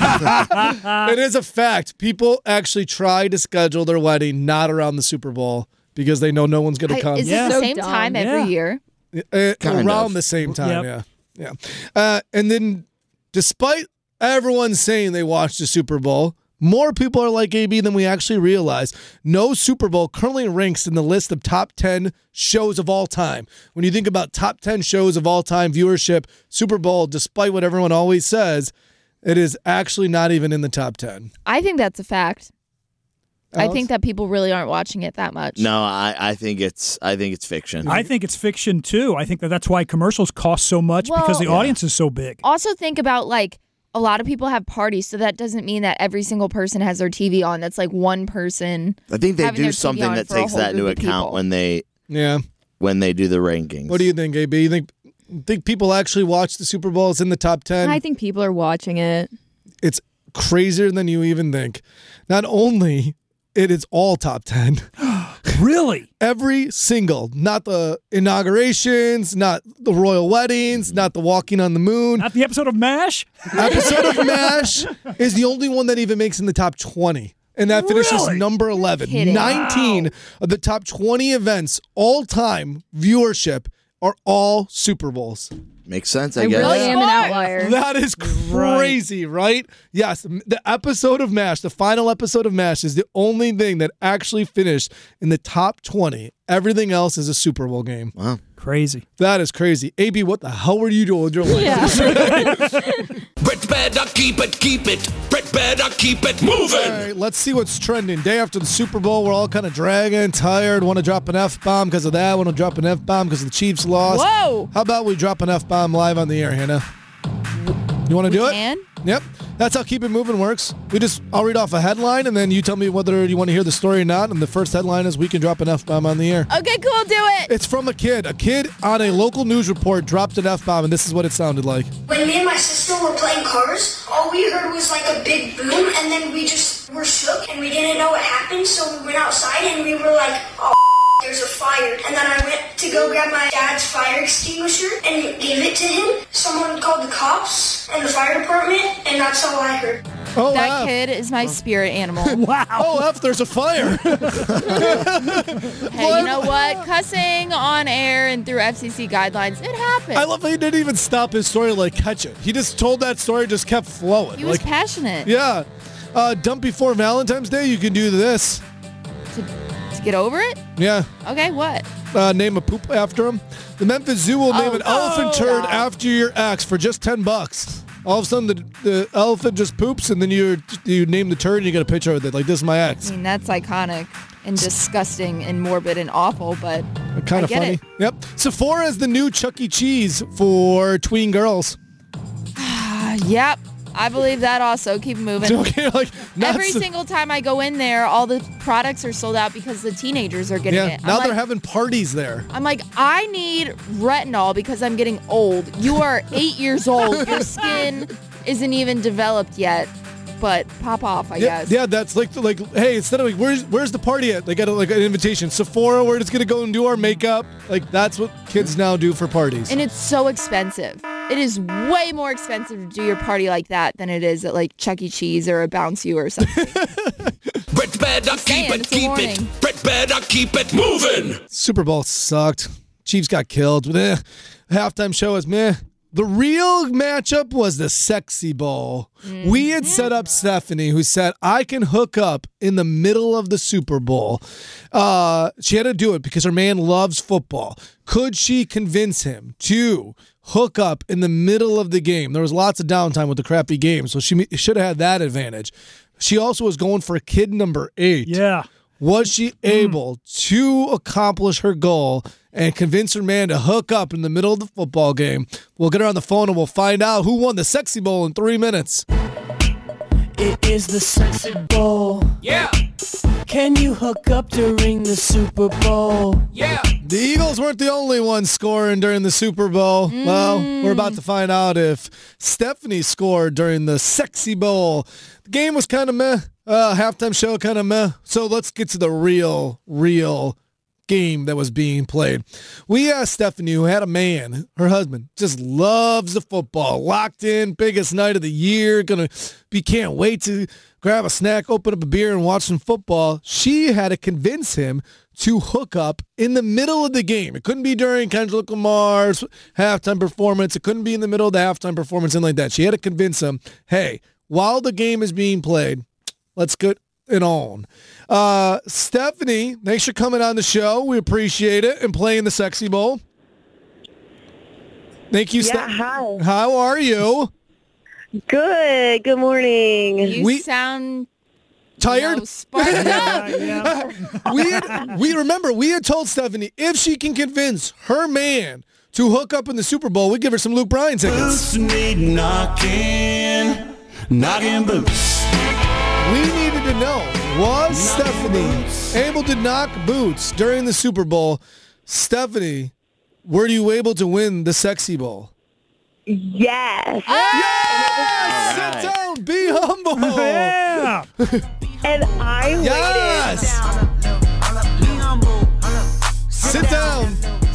[SPEAKER 4] It is a fact. People actually try to schedule their wedding not around the Super Bowl because they know no one's going
[SPEAKER 9] I-
[SPEAKER 4] to come.
[SPEAKER 9] Is
[SPEAKER 5] Yeah.
[SPEAKER 9] it the
[SPEAKER 6] So
[SPEAKER 9] same
[SPEAKER 6] dumb.
[SPEAKER 9] time every
[SPEAKER 5] Yeah.
[SPEAKER 9] year?
[SPEAKER 4] Uh,
[SPEAKER 7] Kind
[SPEAKER 4] around
[SPEAKER 7] of.
[SPEAKER 4] the same time,
[SPEAKER 5] Yep.
[SPEAKER 4] yeah. Yeah. Uh, and then despite everyone saying they watched the Super Bowl, more people are like A B than we actually realize. No Super Bowl currently ranks in the list of top ten shows of all time. When you think about top ten shows of all time viewership, Super Bowl, despite what everyone always says, it is actually not even in the top ten.
[SPEAKER 9] I think that's a fact. I
[SPEAKER 4] Alex?
[SPEAKER 9] think that people really aren't watching it that much.
[SPEAKER 7] No, I, I think it's. I think it's fiction.
[SPEAKER 5] I think it's fiction too. I think that that's why commercials cost so much because the
[SPEAKER 9] Well-
[SPEAKER 5] audience is so big.
[SPEAKER 9] Also think about like a lot of people have parties, so that doesn't mean that every single person has their T V on. That's like one person.
[SPEAKER 7] I think they
[SPEAKER 9] having their
[SPEAKER 7] do
[SPEAKER 9] T V
[SPEAKER 7] something
[SPEAKER 9] on
[SPEAKER 7] that
[SPEAKER 9] for a
[SPEAKER 7] takes
[SPEAKER 9] whole
[SPEAKER 7] that into
[SPEAKER 9] group of
[SPEAKER 7] account
[SPEAKER 9] people.
[SPEAKER 7] when they
[SPEAKER 4] Yeah.
[SPEAKER 7] when they do the rankings.
[SPEAKER 4] What do you think, A B? You think think people actually watch the Super Bowl? It's in the top ten?
[SPEAKER 6] I think people are watching it.
[SPEAKER 4] It's crazier than you even think. Not only it is all top ten.
[SPEAKER 5] Really?
[SPEAKER 4] Every single, not the inaugurations, not the royal weddings, not the walking on the moon.
[SPEAKER 5] Not the episode of MASH?
[SPEAKER 4] Episode of MASH is the only one that even makes in the top twenty. And that finishes
[SPEAKER 5] Really?
[SPEAKER 4] number eleven.
[SPEAKER 9] Kidding.
[SPEAKER 4] nineteen of the top twenty events all time viewership are all Super Bowls.
[SPEAKER 7] Makes sense, I,
[SPEAKER 6] I
[SPEAKER 7] guess.
[SPEAKER 6] really am an outlier.
[SPEAKER 4] That is crazy, right? Yes, the episode of MASH, the final episode of MASH is the only thing that actually finished in the top twenty. Everything else is a Super Bowl game.
[SPEAKER 7] Wow.
[SPEAKER 5] Crazy.
[SPEAKER 4] That is crazy. A B, what the hell were you doing with your life?
[SPEAKER 1] Yeah. Brett better keep it, keep it. Brett better keep it moving.
[SPEAKER 4] All right, let's see what's trending. Day after the Super Bowl, we're all kind of dragging, tired, want to drop an F-bomb because of that, want to drop an F-bomb because the Chiefs lost.
[SPEAKER 9] Whoa.
[SPEAKER 4] How about we drop an F-bomb live on the air, Hannah? You want to do it?
[SPEAKER 9] Can?
[SPEAKER 4] Yep. That's how Keep It Moving works. We just, I'll read off a headline, and then you tell me whether you want to hear the story or not, and the first headline is we can drop an F-bomb on the air.
[SPEAKER 9] Okay, cool, do it.
[SPEAKER 4] It's from a kid. A kid on a local news report dropped an F-bomb, and this is what it sounded like.
[SPEAKER 15] When me and my sister were playing cars, all we heard was like a big boom, and then we just were shook, and we didn't know what happened, so we went outside, and we were like, oh, there's a fire. And then I went to go grab my dad's fire extinguisher and gave it to him. Someone called the cops and the fire department, and that's all I heard.
[SPEAKER 4] Oh,
[SPEAKER 9] that
[SPEAKER 4] F.
[SPEAKER 9] kid is my spirit animal.
[SPEAKER 5] Wow.
[SPEAKER 4] Oh, F, there's a fire.
[SPEAKER 9] Hey, you know what? Cussing on air and through F C C guidelines, it happens.
[SPEAKER 4] I love how he didn't even stop his story like catch it. He just told that story, just kept flowing.
[SPEAKER 9] He was
[SPEAKER 4] like,
[SPEAKER 9] passionate.
[SPEAKER 4] Yeah. Uh, dump before Valentine's Day, you can do this.
[SPEAKER 9] To, to get over it?
[SPEAKER 4] Yeah.
[SPEAKER 9] Okay, what?
[SPEAKER 4] Uh, name a poop after him. The Memphis Zoo will name
[SPEAKER 9] Oh,
[SPEAKER 4] an elephant
[SPEAKER 9] no.
[SPEAKER 4] turd after your ex for just ten bucks. All of a sudden, the, the elephant just poops, and then you you name the turd, and you get a picture with it. Like, this is my ex.
[SPEAKER 9] I mean, that's iconic and disgusting and morbid and awful, but
[SPEAKER 4] Kind
[SPEAKER 9] I
[SPEAKER 4] of
[SPEAKER 9] get
[SPEAKER 4] funny.
[SPEAKER 9] it.
[SPEAKER 4] Yep. Sephora is the new Chuck E. Cheese for tween girls.
[SPEAKER 9] Yep. I believe that also. Keep moving.
[SPEAKER 4] Okay, like, not
[SPEAKER 9] Every
[SPEAKER 4] so-
[SPEAKER 9] single time I go in there, all the products are sold out because the teenagers are getting
[SPEAKER 4] Yeah,
[SPEAKER 9] it. I'm
[SPEAKER 4] now
[SPEAKER 9] like,
[SPEAKER 4] they're having parties there.
[SPEAKER 9] I'm like, I need retinol because I'm getting old. You are eight years old. Your skin isn't even developed yet, but pop off, I
[SPEAKER 4] Yeah,
[SPEAKER 9] guess.
[SPEAKER 4] yeah, that's like like hey, instead of like where's where's the party at? They got a, like an invitation. Sephora, we're just gonna go and do our makeup. Like that's what kids now do for parties.
[SPEAKER 9] And it's so expensive. It is way more expensive to do your party like that than it is at like Chuck E. Cheese or a Bounce You or something.
[SPEAKER 1] Brett better keep
[SPEAKER 9] saying,
[SPEAKER 1] it,
[SPEAKER 9] it's a
[SPEAKER 1] keep
[SPEAKER 9] warning.
[SPEAKER 1] it. Brett better keep it moving.
[SPEAKER 4] Super Bowl sucked. Chiefs got killed. Eh. Halftime show was meh. The real matchup was the Sexy Bowl. Mm-hmm. We had set up Stephanie, who said, I can hook up in the middle of the Super Bowl. Uh, she had to do it because her man loves football. Could she convince him to hook up in the middle of the game? There was lots of downtime with the crappy game, so she should have had that advantage. She also was going for kid number eight.
[SPEAKER 5] Yeah.
[SPEAKER 4] Was she able mm. to accomplish her goal and convince her man to hook up in the middle of the football game? We'll get her on the phone and we'll find out who won the Sexy Bowl in three minutes.
[SPEAKER 2] It is the Sexy Bowl.
[SPEAKER 13] Yeah.
[SPEAKER 2] Can you hook up during the Super Bowl?
[SPEAKER 13] Yeah.
[SPEAKER 4] The Eagles weren't the only ones scoring during the Super Bowl. Mm. Well, we're about to find out if Stephanie scored during the Sexy Bowl. The game was kind of meh. Uh, halftime show kind of meh. So let's get to the real, real game that was being played. We asked Stephanie, who had a man, her husband, just loves the football, locked in, biggest night of the year, gonna be, can't wait to grab a snack, open up a beer, and watch some football. She had to convince him to hook up in the middle of the game. It couldn't be during Kendrick Lamar's halftime performance. It couldn't be in the middle of the halftime performance, and like that. She had to convince him, hey, while the game is being played, let's get it on. Uh, Stephanie, thanks for coming on the show. We appreciate it, and playing the Sexy Bowl. Thank you,
[SPEAKER 11] Yeah,
[SPEAKER 4] Ste-
[SPEAKER 11] hi.
[SPEAKER 4] How are you?
[SPEAKER 11] Good. Good morning.
[SPEAKER 9] You
[SPEAKER 4] We-
[SPEAKER 9] sound
[SPEAKER 4] Tired?
[SPEAKER 9] you know, sparked up.
[SPEAKER 4] we had, we remember we had told Stephanie if she can convince her man to hook up in the Super Bowl, we give her some Luke Bryan tickets.
[SPEAKER 2] Boots need knocking, knocking boots.
[SPEAKER 4] We needed to know, was Stephanie able to knock boots during the Super Bowl? Stephanie, were you able to win the Sexy Bowl?
[SPEAKER 11] Yes.
[SPEAKER 4] Yes!
[SPEAKER 7] All right.
[SPEAKER 4] Sit down, be humble.
[SPEAKER 5] Yeah.
[SPEAKER 11] And I
[SPEAKER 4] Yes. Sit down.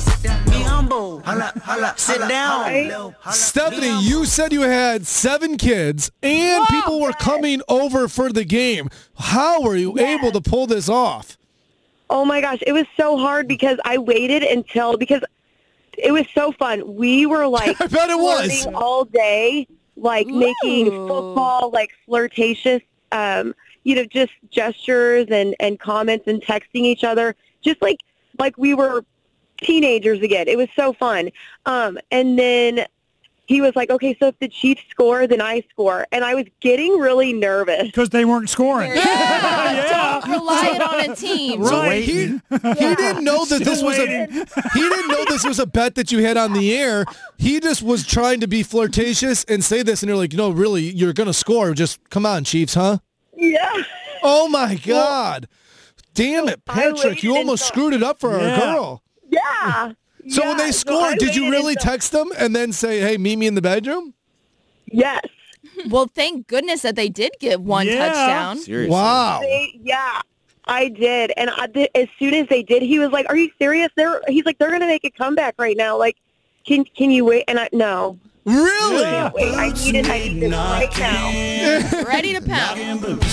[SPEAKER 2] Sit down.
[SPEAKER 4] Stephanie, you said you had seven kids and people were coming over for the game. How were you
[SPEAKER 11] Yes.
[SPEAKER 4] able to pull this off?
[SPEAKER 11] Oh my gosh, it was so hard because I waited until because it was so fun. We were like
[SPEAKER 4] I bet it was.
[SPEAKER 11] flirting all day, like
[SPEAKER 9] Ooh.
[SPEAKER 11] making football, like flirtatious, um, you know, just gestures and, and comments and texting each other, just like like we were teenagers again. It was so fun. Um, and then he was like, okay, so if the Chiefs score, then I score. And I was getting really nervous.
[SPEAKER 5] Because they weren't scoring.
[SPEAKER 9] Yeah.
[SPEAKER 5] Yeah.
[SPEAKER 9] Don't rely on a team.
[SPEAKER 4] Right. He, he didn't know that this was a he didn't know this was a bet that you had on the air. He just was trying to be flirtatious and say this, and you're like, no, really, you're gonna score. Just come on, Chiefs, huh?
[SPEAKER 11] Yeah.
[SPEAKER 4] Oh my God. Damn it,
[SPEAKER 11] I
[SPEAKER 4] Patrick,
[SPEAKER 11] waited
[SPEAKER 4] you almost
[SPEAKER 11] until-
[SPEAKER 4] screwed it up for
[SPEAKER 5] Yeah.
[SPEAKER 4] our girl.
[SPEAKER 11] Yeah.
[SPEAKER 4] So
[SPEAKER 11] yeah.
[SPEAKER 4] when they
[SPEAKER 11] So
[SPEAKER 4] scored,
[SPEAKER 11] I
[SPEAKER 4] did you
[SPEAKER 11] waited
[SPEAKER 4] really
[SPEAKER 11] until-
[SPEAKER 4] text them and then say, hey, meet me in the bedroom?
[SPEAKER 11] Yes.
[SPEAKER 9] Well, thank goodness that they did get one
[SPEAKER 5] Yeah.
[SPEAKER 9] touchdown.
[SPEAKER 7] Seriously.
[SPEAKER 4] Wow.
[SPEAKER 11] They, yeah, I did. And I did, as soon as they did, he was like, are you serious? They're, he's like, they're going to make a comeback right now. Like, can can you wait? And I, no.
[SPEAKER 4] Really?
[SPEAKER 11] I can't wait. I need it. I need this right now.
[SPEAKER 9] Ready to pound.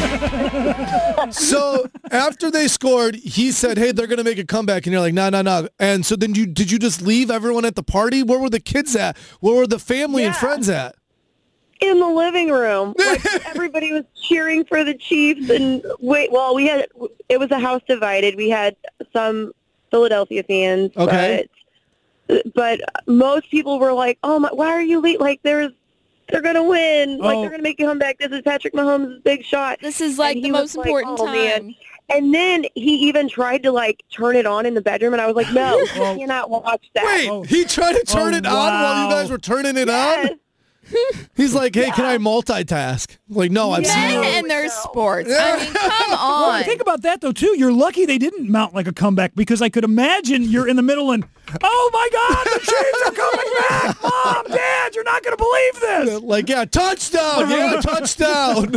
[SPEAKER 4] So after they scored, he said, hey, they're going to make a comeback. And you're like, no, no, no. And so then you did you just leave everyone at the party? Where were the kids at? Where were the family and
[SPEAKER 11] Yeah.
[SPEAKER 4] friends at?
[SPEAKER 11] In the living room, like everybody was cheering for the Chiefs. And wait, well, we had, it was a house divided. We had some Philadelphia fans.
[SPEAKER 4] Okay.
[SPEAKER 11] But, but most people were like, oh, my, why are you late? Like, there's, they're going to win. Like,
[SPEAKER 5] Oh.
[SPEAKER 11] they're going to make a comeback. This is Patrick Mahomes' big shot.
[SPEAKER 9] This is like
[SPEAKER 11] And
[SPEAKER 9] the
[SPEAKER 11] he was
[SPEAKER 9] most
[SPEAKER 11] like,
[SPEAKER 9] important
[SPEAKER 11] "Oh,
[SPEAKER 9] time.
[SPEAKER 11] man." And then he even tried to, like, turn it on in the bedroom, and I was like, no, you cannot watch that.
[SPEAKER 4] Wait,
[SPEAKER 5] Oh.
[SPEAKER 4] he tried to turn
[SPEAKER 5] Oh,
[SPEAKER 4] it on while you
[SPEAKER 5] wow.
[SPEAKER 4] guys were turning it
[SPEAKER 11] Yes.
[SPEAKER 4] on? He's like, hey, can I multitask? Like, no, I've seen
[SPEAKER 9] Men
[SPEAKER 4] you.
[SPEAKER 9] and their sports. I mean, come
[SPEAKER 5] Well,
[SPEAKER 9] on.
[SPEAKER 5] think about that, though, too. You're lucky they didn't mount like a comeback because I could imagine you're in the middle and, oh, my God, the Chiefs are coming back. Mom, Dad, you're not going to believe this.
[SPEAKER 4] Like, yeah, touchdown. Yeah, touchdown.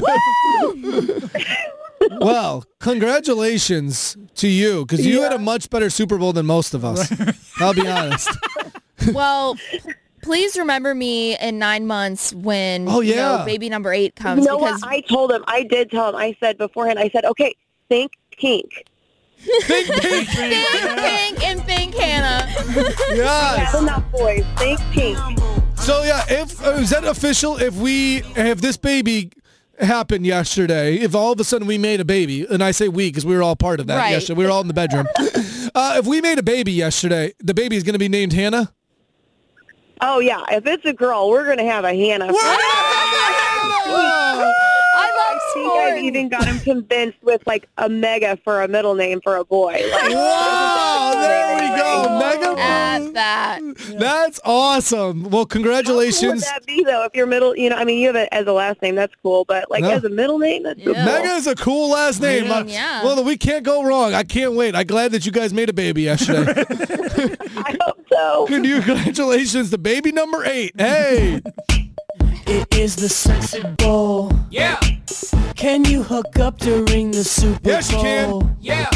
[SPEAKER 4] Well, congratulations to you because you had a much better Super Bowl than most of us. I'll be honest.
[SPEAKER 9] Well, please remember me in nine months when
[SPEAKER 4] Oh,
[SPEAKER 9] you know,
[SPEAKER 4] yeah.
[SPEAKER 9] baby number eight comes.
[SPEAKER 11] You know
[SPEAKER 9] because
[SPEAKER 11] what? I told him. I did tell him. I said beforehand, I said, okay, think pink.
[SPEAKER 4] Think pink.
[SPEAKER 9] think pink and think Hannah.
[SPEAKER 4] Yes.
[SPEAKER 11] Have enough, boys. Think pink.
[SPEAKER 4] So yeah, if uh, is that official? If we if this baby happened yesterday, if all of a sudden we made a baby, and I say we because we were all part of that
[SPEAKER 9] Right.
[SPEAKER 4] yesterday, we were all in the bedroom. uh, if we made a baby yesterday, the baby is going to be named Hannah.
[SPEAKER 11] Oh, yeah. If it's a girl, we're going to have a Hannah.
[SPEAKER 9] I love
[SPEAKER 11] I think I've
[SPEAKER 9] sports.
[SPEAKER 11] even got him convinced with, like, a mega for a middle name for a boy. Like,
[SPEAKER 4] Wow, there we go, Mega.
[SPEAKER 9] At that.
[SPEAKER 4] That's awesome. Well,
[SPEAKER 11] How cool would
[SPEAKER 4] congratulations.
[SPEAKER 11] that be, though, if your middle, you know, I mean, you have it as a last name. That's cool. But, like,
[SPEAKER 4] No.
[SPEAKER 11] as a middle name, that's so
[SPEAKER 9] Yeah.
[SPEAKER 11] cool.
[SPEAKER 4] Mega is a cool last name. Uh,
[SPEAKER 9] Yeah.
[SPEAKER 4] Well, we can't go wrong. I can't wait. I'm glad that you guys made a baby yesterday.
[SPEAKER 11] I hope so.
[SPEAKER 4] Congratulations to baby number eight. Hey.
[SPEAKER 2] It is the sexy bowl.
[SPEAKER 13] Yeah,
[SPEAKER 2] Can you hook up during the Super
[SPEAKER 4] Yes, you can.
[SPEAKER 2] Bowl?
[SPEAKER 13] yeah.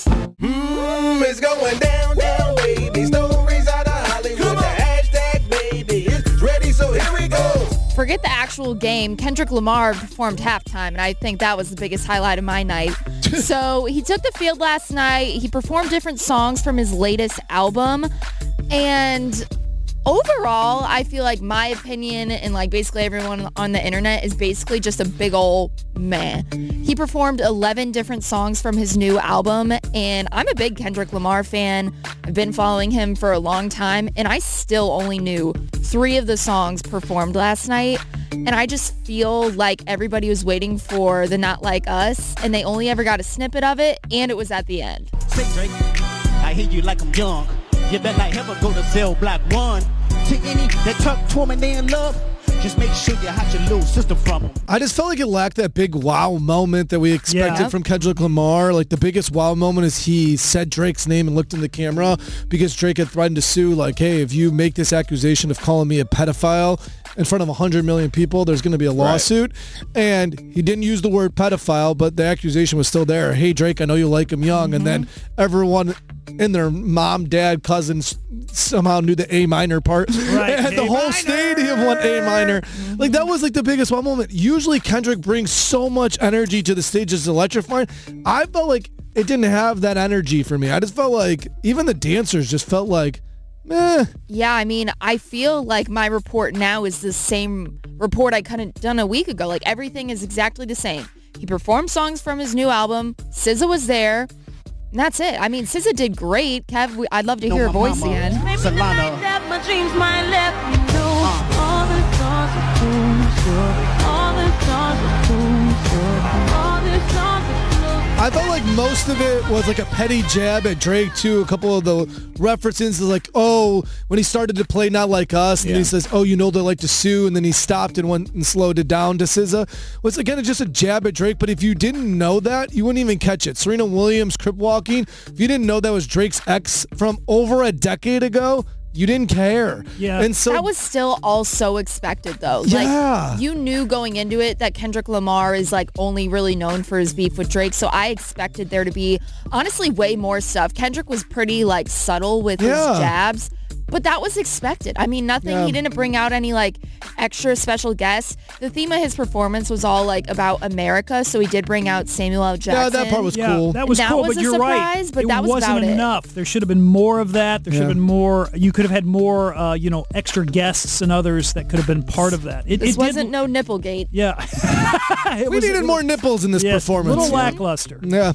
[SPEAKER 1] Mm, it's going down, down, baby. Stories out of Hollywood. The hashtag baby is ready, so here we go.
[SPEAKER 9] Forget the actual game. Kendrick Lamar performed halftime, and I think that was the biggest highlight of my night. So he took the field last night. He performed different songs from his latest album, and overall, I feel like my opinion and like basically everyone on the internet is basically just a big ol' meh. He performed eleven different songs from his new album, and I'm a big Kendrick Lamar fan. I've been following him for a long time, and I still only knew three of the songs performed last night. And I just feel like everybody was waiting for the Not Like Us, and they only ever got a snippet of it, and it was at the end.
[SPEAKER 22] Say Drake, I hear you like I'm young. You better not ever go to Cell Block One. To any that talk to him and they in love, just make sure you hide your little sister from them.
[SPEAKER 4] I just felt like it lacked that big wow moment that we expected
[SPEAKER 5] Yeah.
[SPEAKER 4] from Kendrick Lamar. Like the biggest wow moment is he said Drake's name and looked in the camera because Drake had threatened to sue. Like, hey, if you make this accusation of calling me a pedophile in front of one hundred million people, there's going to be a lawsuit. And he didn't use the word pedophile, but the accusation was still there. Hey, Drake, I know you like him young. Mm-hmm. And then everyone in their mom, dad, cousins somehow knew the A minor part.
[SPEAKER 5] Right.
[SPEAKER 4] And the
[SPEAKER 5] A
[SPEAKER 4] whole
[SPEAKER 5] minor.
[SPEAKER 4] stadium went A minor. Like that was like the biggest one moment. Usually Kendrick brings so much energy to the stage, it's electrifying. I felt like it didn't have that energy for me. I just felt like even the dancers just felt like Eh.
[SPEAKER 9] Yeah, I mean, I feel like my report now is the same report I could have done a week ago. Like, everything is exactly the same. He performed songs from his new album. S Z A was there. And that's it. I mean, S Z A did great. Kev, we, I'd love to hear her voice again.
[SPEAKER 22] Solano.
[SPEAKER 1] My dreams might let me know all the stars are cool, all the stars are cool, all the stars are
[SPEAKER 4] I felt like most of it was like a petty jab at Drake, too. A couple of the references is like, oh, when he started to play Not Like Us, and
[SPEAKER 22] Yeah.
[SPEAKER 4] he says, oh, you know they like to sue, and then he stopped and went and slowed it down to S Z A. Was again just a jab at Drake, but if you didn't know that, you wouldn't even catch it. Serena Williams, Crip Walking, if you didn't know that was Drake's ex from over a decade ago, you didn't care.
[SPEAKER 5] Yeah.
[SPEAKER 4] And so
[SPEAKER 9] that was still all so expected, though.
[SPEAKER 4] Yeah.
[SPEAKER 9] Like, you knew going into it that Kendrick Lamar is, like, only really known for his beef with Drake, so I expected there to be, honestly, way more stuff. Kendrick was pretty, like, subtle with
[SPEAKER 4] Yeah.
[SPEAKER 9] his jabs, but that was expected. I mean, nothing,
[SPEAKER 4] Yeah.
[SPEAKER 9] he didn't bring out any, like, extra special guests. The theme of his performance was all, like, about America, so he did bring out Samuel L. Jackson.
[SPEAKER 4] Yeah, that part was
[SPEAKER 5] Yeah,
[SPEAKER 4] cool.
[SPEAKER 5] that was
[SPEAKER 9] That
[SPEAKER 5] cool,
[SPEAKER 9] was
[SPEAKER 5] but
[SPEAKER 9] a
[SPEAKER 5] you're
[SPEAKER 9] surprise,
[SPEAKER 5] right.
[SPEAKER 9] but
[SPEAKER 5] it
[SPEAKER 9] that was
[SPEAKER 5] wasn't
[SPEAKER 9] about it.
[SPEAKER 5] enough. There should have been more of that. There should have
[SPEAKER 4] Yeah.
[SPEAKER 5] been more. You could have had more, uh, you know, extra guests and others that could have been part of that. It,
[SPEAKER 9] This
[SPEAKER 5] it
[SPEAKER 9] wasn't
[SPEAKER 5] did,
[SPEAKER 9] no Nipplegate.
[SPEAKER 5] Yeah. It
[SPEAKER 4] we
[SPEAKER 5] was a
[SPEAKER 4] needed
[SPEAKER 5] little-
[SPEAKER 4] more nipples in this
[SPEAKER 5] yes,
[SPEAKER 4] performance.
[SPEAKER 5] little lackluster.
[SPEAKER 4] Yeah.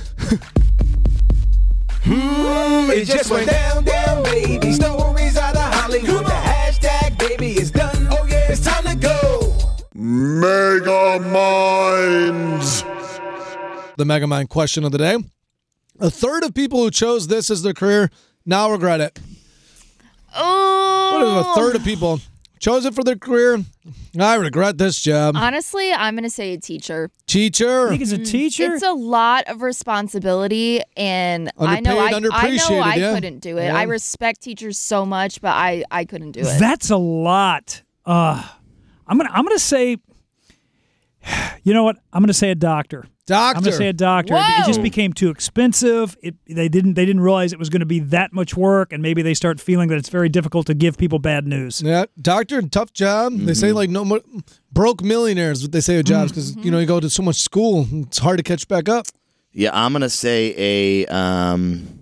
[SPEAKER 1] It just went down, down, baby. Stories out of Hollywood. The hashtag, baby, is done. Oh, yeah, it's time to go.
[SPEAKER 12] Mega Minds.
[SPEAKER 4] The Megamind question of the day. A third of people who chose this as their career now regret it.
[SPEAKER 9] Oh.
[SPEAKER 4] What is a third of people chose it for their career? I regret this job.
[SPEAKER 9] Honestly, I'm going to say a teacher.
[SPEAKER 4] Teacher.
[SPEAKER 5] I think it's a teacher.
[SPEAKER 9] It's a lot of responsibility, and I know I,
[SPEAKER 4] Underpaid,
[SPEAKER 9] I know
[SPEAKER 4] underappreciated,
[SPEAKER 9] I
[SPEAKER 4] yeah.
[SPEAKER 9] couldn't do it.
[SPEAKER 4] Yeah.
[SPEAKER 9] I respect teachers so much, but I, I couldn't do it.
[SPEAKER 5] That's a lot. Uh, I'm gonna I'm gonna say. You know what? I'm gonna say a doctor.
[SPEAKER 4] Doctor.
[SPEAKER 5] I'm gonna say a doctor. It, it just became too expensive. It they didn't they didn't realize it was going to be that much work, and maybe they start feeling that it's very difficult to give people bad news.
[SPEAKER 4] Yeah, doctor, tough job.
[SPEAKER 5] Mm-hmm.
[SPEAKER 4] They say like no more broke millionaires. What they say of jobs because
[SPEAKER 5] Mm-hmm.
[SPEAKER 4] you know you go to so much school, it's hard to catch back up.
[SPEAKER 7] Yeah, I'm gonna say a. Um,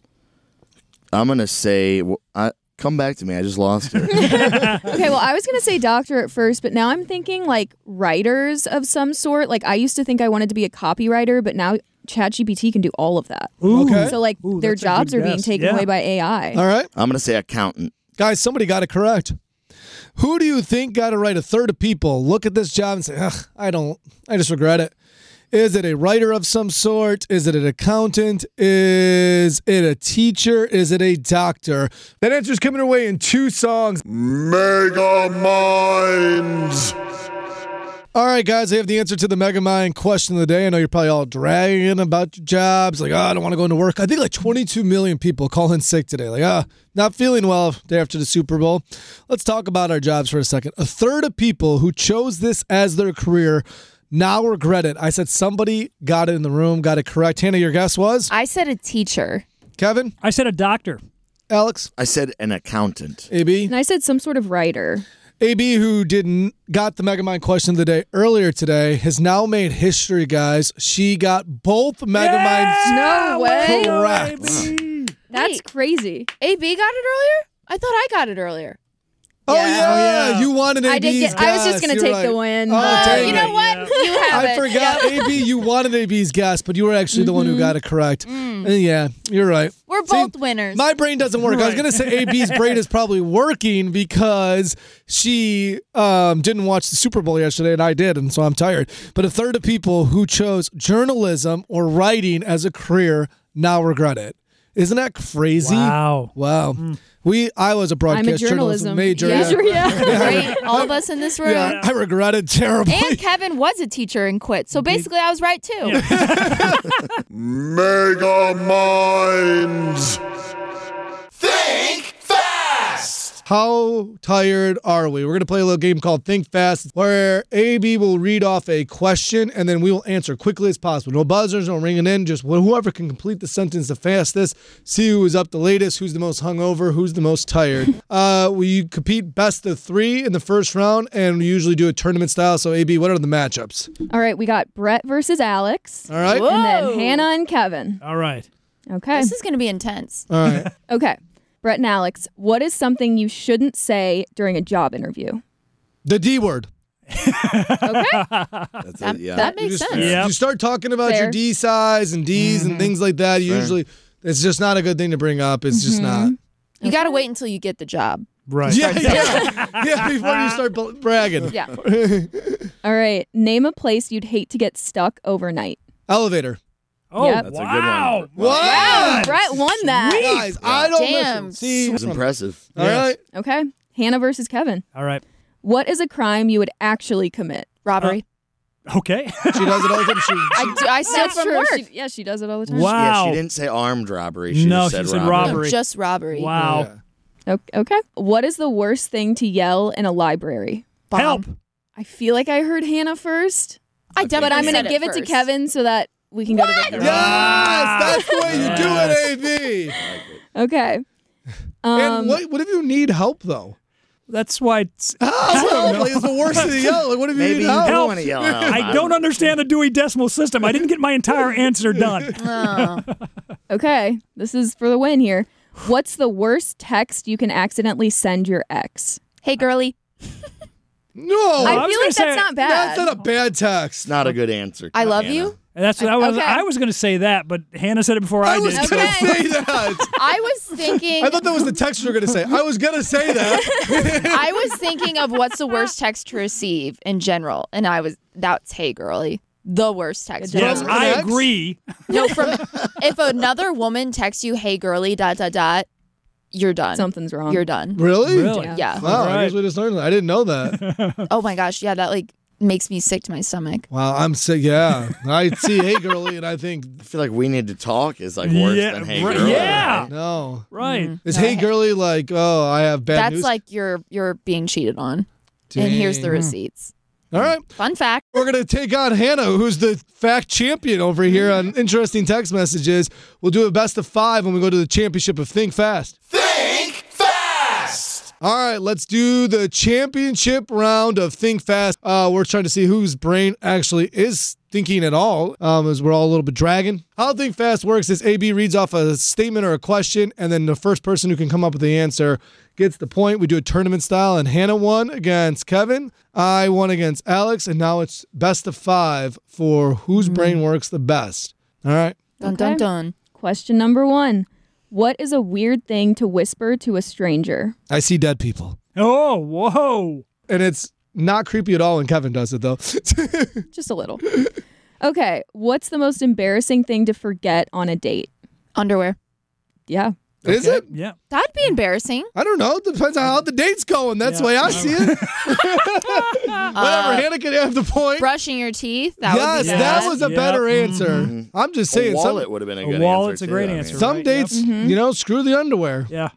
[SPEAKER 7] I'm gonna say. I, come back to me. I just lost it.
[SPEAKER 6] Okay, well, I was going to say doctor at first, but now I'm thinking like writers of some sort. Like I used to think I wanted to be a copywriter, but now ChatGPT can do all of that.
[SPEAKER 4] Ooh. Okay.
[SPEAKER 6] So like
[SPEAKER 4] Ooh,
[SPEAKER 6] their
[SPEAKER 4] that's a
[SPEAKER 6] jobs
[SPEAKER 4] good
[SPEAKER 6] are being
[SPEAKER 4] guess.
[SPEAKER 6] taken
[SPEAKER 4] Yeah.
[SPEAKER 6] away by A I.
[SPEAKER 4] All right,
[SPEAKER 7] I'm gonna say accountant.
[SPEAKER 4] guys, somebody got it correct. Who do you think got it right? A third of people look at this job and say, "Ugh, I don't. I just regret it." Is it a writer of some sort? Is it an accountant? Is it a teacher? Is it a doctor? That answer's coming our way in two songs.
[SPEAKER 12] Mega Minds.
[SPEAKER 4] All right, guys, I have the answer to the Megamind question of the day. I know you're probably all dragging about your jobs, like, oh, I don't want to go into work. I think like twenty-two million people call in sick today, like, ah, oh, not feeling well day after the Super Bowl. Let's talk about our jobs for a second. A third of people who chose this as their career now regret it. I said somebody got it in the room, got it correct. Hannah, your guess was?
[SPEAKER 9] I said a teacher.
[SPEAKER 4] Kevin?
[SPEAKER 5] I said a doctor.
[SPEAKER 4] Alex?
[SPEAKER 7] I said an accountant.
[SPEAKER 4] A B?
[SPEAKER 6] And I said some sort of writer.
[SPEAKER 4] A B, who didn't got the Megamind question of the day earlier today, has now made history, guys. She got both Megaminds
[SPEAKER 6] No way.
[SPEAKER 4] correct.
[SPEAKER 6] That's
[SPEAKER 9] Wait.
[SPEAKER 6] crazy.
[SPEAKER 9] A B got it earlier? I thought I got it earlier.
[SPEAKER 4] Oh,
[SPEAKER 6] Yeah.
[SPEAKER 4] yeah.
[SPEAKER 5] Oh, yeah.
[SPEAKER 4] You wanted A B's
[SPEAKER 6] I did get- I was just
[SPEAKER 4] guess.
[SPEAKER 6] gonna
[SPEAKER 4] You're
[SPEAKER 6] take
[SPEAKER 4] right.
[SPEAKER 6] the win.
[SPEAKER 4] Oh,
[SPEAKER 6] Uh,
[SPEAKER 4] dang
[SPEAKER 9] you
[SPEAKER 4] it.
[SPEAKER 9] know what? You have
[SPEAKER 4] I
[SPEAKER 9] it.
[SPEAKER 4] forgot,
[SPEAKER 9] Yep.
[SPEAKER 4] A B, you wanted A B's guess, but you were actually the one who got it correct. And yeah, you're right.
[SPEAKER 9] We're both winners.
[SPEAKER 4] My brain doesn't work. I was
[SPEAKER 5] Right.
[SPEAKER 4] going to say A B's brain is probably working because she um, didn't watch the Super Bowl yesterday, and I did, and so I'm tired. But a third of people who chose journalism or writing as a career now regret it. Isn't that crazy?
[SPEAKER 5] Wow.
[SPEAKER 4] Wow. We. I was a broadcast
[SPEAKER 6] I'm a journalism
[SPEAKER 4] major.
[SPEAKER 6] major, yeah.
[SPEAKER 9] Right? All of us in this room.
[SPEAKER 4] Yeah, I regret it terribly.
[SPEAKER 9] And Kevin was a teacher and quit. So basically, I was right too.
[SPEAKER 12] Mega Minds.
[SPEAKER 1] Think fast.
[SPEAKER 4] How tired are we? We're going to play a little game called Think Fast, where A B will read off a question, and then we will answer quickly as possible. No buzzers, no ringing in, just whoever can complete the sentence the fastest. See who is up the latest, who's the most hungover, who's the most tired. uh, we compete best of three in the first round, and we usually do it tournament style. So, A B, what are the matchups?
[SPEAKER 6] All right, we got Brett versus Alex.
[SPEAKER 4] All right.
[SPEAKER 6] And then
[SPEAKER 9] Whoa.
[SPEAKER 6] Hannah and Kevin.
[SPEAKER 5] All right.
[SPEAKER 6] Okay.
[SPEAKER 9] This is going to be intense.
[SPEAKER 4] All right.
[SPEAKER 6] Okay. Brett and Alex, what is something you shouldn't say during a job interview?
[SPEAKER 4] The D word.
[SPEAKER 6] Okay.
[SPEAKER 7] That's
[SPEAKER 9] That,
[SPEAKER 7] it, yeah.
[SPEAKER 9] that makes
[SPEAKER 4] You just-
[SPEAKER 9] sense.
[SPEAKER 5] Yep.
[SPEAKER 4] You start talking about
[SPEAKER 6] Fair.
[SPEAKER 4] your D size and D's and things like that.
[SPEAKER 7] Fair.
[SPEAKER 4] Usually, it's just not a good thing to bring up. It's just not.
[SPEAKER 9] You got to wait until you get the job.
[SPEAKER 5] Right.
[SPEAKER 4] Yeah, yeah, yeah. Before you start bl- bragging.
[SPEAKER 9] Yeah.
[SPEAKER 6] All right. Name a place you'd hate to get stuck overnight.
[SPEAKER 4] Elevator.
[SPEAKER 5] Oh,
[SPEAKER 6] Yep.
[SPEAKER 7] That's a good
[SPEAKER 5] wow.
[SPEAKER 7] one.
[SPEAKER 4] Wow.
[SPEAKER 6] Wow, Brett won that.
[SPEAKER 4] Guys, I don't
[SPEAKER 9] Damn.
[SPEAKER 4] listen. See,
[SPEAKER 7] It's impressive.
[SPEAKER 4] all
[SPEAKER 5] Yes.
[SPEAKER 4] right.
[SPEAKER 6] Okay. Hannah versus Kevin.
[SPEAKER 5] All right.
[SPEAKER 6] What is a crime you would actually commit?
[SPEAKER 9] Robbery.
[SPEAKER 5] Okay.
[SPEAKER 4] She does it all the time. She,
[SPEAKER 9] I, do, I steal
[SPEAKER 6] That's
[SPEAKER 9] from
[SPEAKER 6] true.
[SPEAKER 9] work.
[SPEAKER 6] She, yeah, she does it all the time.
[SPEAKER 5] Wow.
[SPEAKER 7] Yeah, she didn't say armed robbery. She
[SPEAKER 5] No,
[SPEAKER 7] just said
[SPEAKER 5] she said
[SPEAKER 7] robbery.
[SPEAKER 5] robbery.
[SPEAKER 9] Just robbery.
[SPEAKER 5] Wow.
[SPEAKER 4] Yeah.
[SPEAKER 6] Okay. okay. What is the worst thing to yell in a library?
[SPEAKER 9] Bomb.
[SPEAKER 5] Help.
[SPEAKER 6] I feel like I heard Hannah first,
[SPEAKER 9] I definitely
[SPEAKER 6] but I'm going
[SPEAKER 9] said
[SPEAKER 6] to give it, to
[SPEAKER 9] first.
[SPEAKER 6] Kevin so that we can go to the
[SPEAKER 4] Yes, that's the way you
[SPEAKER 5] Yes.
[SPEAKER 4] do it, A B.
[SPEAKER 6] Okay. Um,
[SPEAKER 4] and what, what if you need help, though?
[SPEAKER 5] That's why it's,
[SPEAKER 4] Oh, like, it's the worst thing to yell. Like, what if you
[SPEAKER 7] Maybe
[SPEAKER 4] need
[SPEAKER 7] you
[SPEAKER 4] help?
[SPEAKER 7] don't want to yell out.
[SPEAKER 5] I don't understand the Dewey Decimal System. I didn't get my entire answer done.
[SPEAKER 9] Oh.
[SPEAKER 6] Okay. This is for the win here. What's the worst text you can accidentally send your ex?
[SPEAKER 9] Hey, girly.
[SPEAKER 4] No.
[SPEAKER 6] I
[SPEAKER 5] was
[SPEAKER 6] feel
[SPEAKER 5] gonna
[SPEAKER 6] like
[SPEAKER 5] say-
[SPEAKER 6] that's not bad.
[SPEAKER 4] That's not a bad text.
[SPEAKER 7] It's not a good answer.
[SPEAKER 9] I love
[SPEAKER 7] Hannah.
[SPEAKER 9] you.
[SPEAKER 5] And that's what I was.
[SPEAKER 6] Okay.
[SPEAKER 5] I was going to say that, but Hannah said it before I,
[SPEAKER 4] I was
[SPEAKER 5] did.
[SPEAKER 4] going to
[SPEAKER 6] Okay.
[SPEAKER 4] say that.
[SPEAKER 9] I was thinking.
[SPEAKER 4] I thought that was the text you were going to say. I was going to say that.
[SPEAKER 9] I was thinking of what's the worst text to receive in general, and I was that's hey girly, the worst text. to
[SPEAKER 5] Yes,
[SPEAKER 4] From
[SPEAKER 9] receive.
[SPEAKER 5] I
[SPEAKER 4] an ex?
[SPEAKER 5] agree.
[SPEAKER 9] No, from if another woman texts you hey girly dot dot dot, you're done.
[SPEAKER 6] Something's wrong.
[SPEAKER 9] You're done.
[SPEAKER 4] Really?
[SPEAKER 5] Really?
[SPEAKER 6] Yeah.
[SPEAKER 9] Yeah.
[SPEAKER 4] Wow, I
[SPEAKER 5] Right.
[SPEAKER 4] guess we just learned that. I didn't know that.
[SPEAKER 9] Oh my gosh, yeah, that like makes me sick to my stomach.
[SPEAKER 4] Wow, I'm sick. Yeah. I see Hey Girly, and I think,
[SPEAKER 7] I feel like we need to talk is like worse
[SPEAKER 5] Yeah,
[SPEAKER 7] than hey
[SPEAKER 5] right-
[SPEAKER 7] girl.
[SPEAKER 5] yeah.
[SPEAKER 4] no.
[SPEAKER 5] Right.
[SPEAKER 4] Is Hey Girly like, oh, I have bad
[SPEAKER 9] That's
[SPEAKER 4] news?
[SPEAKER 9] like you're you're being cheated on. And here's the
[SPEAKER 4] Dang.
[SPEAKER 9] receipts.
[SPEAKER 4] All right.
[SPEAKER 9] Fun fact.
[SPEAKER 4] We're going to take on Hannah, who's the fact champion over here on interesting text messages. We'll do a best of five when we go to the championship of Think Fast.
[SPEAKER 12] Think fast!
[SPEAKER 4] All right, let's do the championship round of Think Fast. Uh, we're trying to see whose brain actually is thinking at all, um, as we're all a little bit dragging. How Think Fast works is A B reads off a statement or a question, and then the first person who can come up with the answer gets the point. We do it tournament style, and Hannah won against Kevin. I won against Alex, and now it's best of five for whose brain works the best. All right?
[SPEAKER 9] Dun dun dun.
[SPEAKER 6] Question number one. What is a weird thing to whisper to a stranger?
[SPEAKER 4] I see dead people.
[SPEAKER 5] Oh, whoa.
[SPEAKER 4] And it's not creepy at all when Kevin does it, though.
[SPEAKER 6] Just a little. Okay. What's the most embarrassing thing to forget on a date?
[SPEAKER 9] Underwear.
[SPEAKER 6] Yeah.
[SPEAKER 4] Is
[SPEAKER 5] Okay.
[SPEAKER 4] it?
[SPEAKER 5] Yeah.
[SPEAKER 9] That'd be embarrassing.
[SPEAKER 4] I don't know. It depends on how the date's going. That's
[SPEAKER 5] Yeah.
[SPEAKER 4] the way I see it. Whatever.
[SPEAKER 9] Uh,
[SPEAKER 4] Hannah can have the point.
[SPEAKER 9] Brushing your teeth. That
[SPEAKER 4] yes,
[SPEAKER 9] would be
[SPEAKER 4] that
[SPEAKER 9] bad.
[SPEAKER 4] was a
[SPEAKER 5] Yeah.
[SPEAKER 4] better answer.
[SPEAKER 7] Mm-hmm.
[SPEAKER 4] I'm just
[SPEAKER 7] A
[SPEAKER 4] saying.
[SPEAKER 7] wallet
[SPEAKER 4] Some,
[SPEAKER 7] would have been a
[SPEAKER 5] A
[SPEAKER 7] good
[SPEAKER 5] wallet's
[SPEAKER 7] answer.
[SPEAKER 5] a great
[SPEAKER 7] too, I
[SPEAKER 5] answer.
[SPEAKER 7] mean.
[SPEAKER 4] some
[SPEAKER 5] Right,
[SPEAKER 4] dates,
[SPEAKER 6] yep.
[SPEAKER 4] you know, screw the underwear.
[SPEAKER 5] Yeah.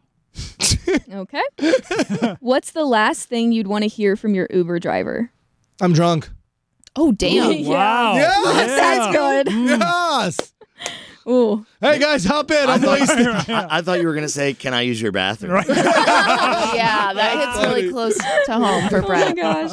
[SPEAKER 6] Okay. What's the last thing you'd want to hear from your Uber driver?
[SPEAKER 4] I'm drunk.
[SPEAKER 9] Oh damn.
[SPEAKER 6] Yeah.
[SPEAKER 5] Wow.
[SPEAKER 4] Yes,
[SPEAKER 5] Yeah.
[SPEAKER 6] That's good.
[SPEAKER 4] Yes.
[SPEAKER 6] Ooh.
[SPEAKER 4] Hey guys, hop in.
[SPEAKER 7] I
[SPEAKER 4] I'm
[SPEAKER 7] thought,
[SPEAKER 4] wasted.
[SPEAKER 7] I, I thought you were gonna say, "Can I use your bathroom?"
[SPEAKER 5] Right.
[SPEAKER 9] Yeah, that hits really close to home for
[SPEAKER 6] Oh my
[SPEAKER 9] Brett.
[SPEAKER 6] gosh.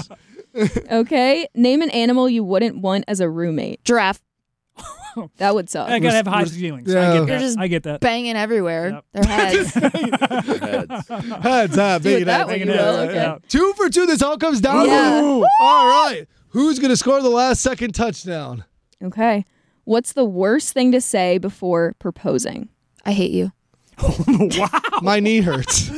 [SPEAKER 6] Okay. Name an animal you wouldn't want as a roommate.
[SPEAKER 9] Giraffe.
[SPEAKER 6] That would suck.
[SPEAKER 5] I gotta have high ceilings.
[SPEAKER 4] Yeah.
[SPEAKER 5] I get
[SPEAKER 9] They're
[SPEAKER 5] that.
[SPEAKER 9] just
[SPEAKER 5] I get that.
[SPEAKER 9] Banging everywhere.
[SPEAKER 5] Yep.
[SPEAKER 9] Their heads.
[SPEAKER 7] Heads.
[SPEAKER 4] Heads up.
[SPEAKER 6] Do it
[SPEAKER 4] big
[SPEAKER 6] that
[SPEAKER 4] head.
[SPEAKER 6] way, you
[SPEAKER 5] Banging
[SPEAKER 6] will.
[SPEAKER 5] heads,
[SPEAKER 6] Okay.
[SPEAKER 5] yeah.
[SPEAKER 4] Two for two. This all comes down
[SPEAKER 6] Yeah.
[SPEAKER 4] to. All right. Who's going to score the last second touchdown?
[SPEAKER 6] Okay. What's the worst thing to say before proposing?
[SPEAKER 9] I hate you.
[SPEAKER 5] Wow.
[SPEAKER 4] My knee hurts.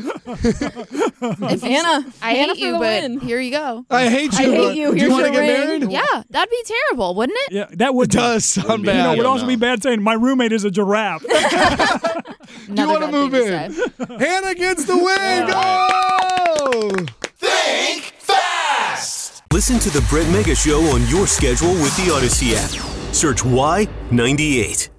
[SPEAKER 9] If you-
[SPEAKER 6] Hannah.
[SPEAKER 9] I
[SPEAKER 6] Hannah
[SPEAKER 9] hate
[SPEAKER 6] for
[SPEAKER 9] you,
[SPEAKER 6] the
[SPEAKER 9] but
[SPEAKER 6] win.
[SPEAKER 9] here you go.
[SPEAKER 4] I hate
[SPEAKER 6] I
[SPEAKER 4] you.
[SPEAKER 6] hate
[SPEAKER 4] but
[SPEAKER 6] you.
[SPEAKER 4] Do you
[SPEAKER 6] Here's
[SPEAKER 4] want to
[SPEAKER 6] your
[SPEAKER 4] get
[SPEAKER 6] ring.
[SPEAKER 4] married?
[SPEAKER 9] Yeah, that'd be terrible, wouldn't it?
[SPEAKER 5] Yeah, that would
[SPEAKER 4] It
[SPEAKER 5] be.
[SPEAKER 4] does sound
[SPEAKER 7] Would be.
[SPEAKER 5] You know,
[SPEAKER 4] bad.
[SPEAKER 5] it would
[SPEAKER 7] Yeah,
[SPEAKER 5] also
[SPEAKER 7] no.
[SPEAKER 5] be bad saying my roommate is a giraffe.
[SPEAKER 4] Do you
[SPEAKER 9] Another
[SPEAKER 4] want to
[SPEAKER 9] bad
[SPEAKER 4] move
[SPEAKER 9] thing
[SPEAKER 4] in?
[SPEAKER 9] to say.
[SPEAKER 4] Hannah gets the win. Go!
[SPEAKER 12] Think fast!
[SPEAKER 3] Listen to the Brett Mega Show on your schedule with the Odyssey app. Search Y ninety-eight.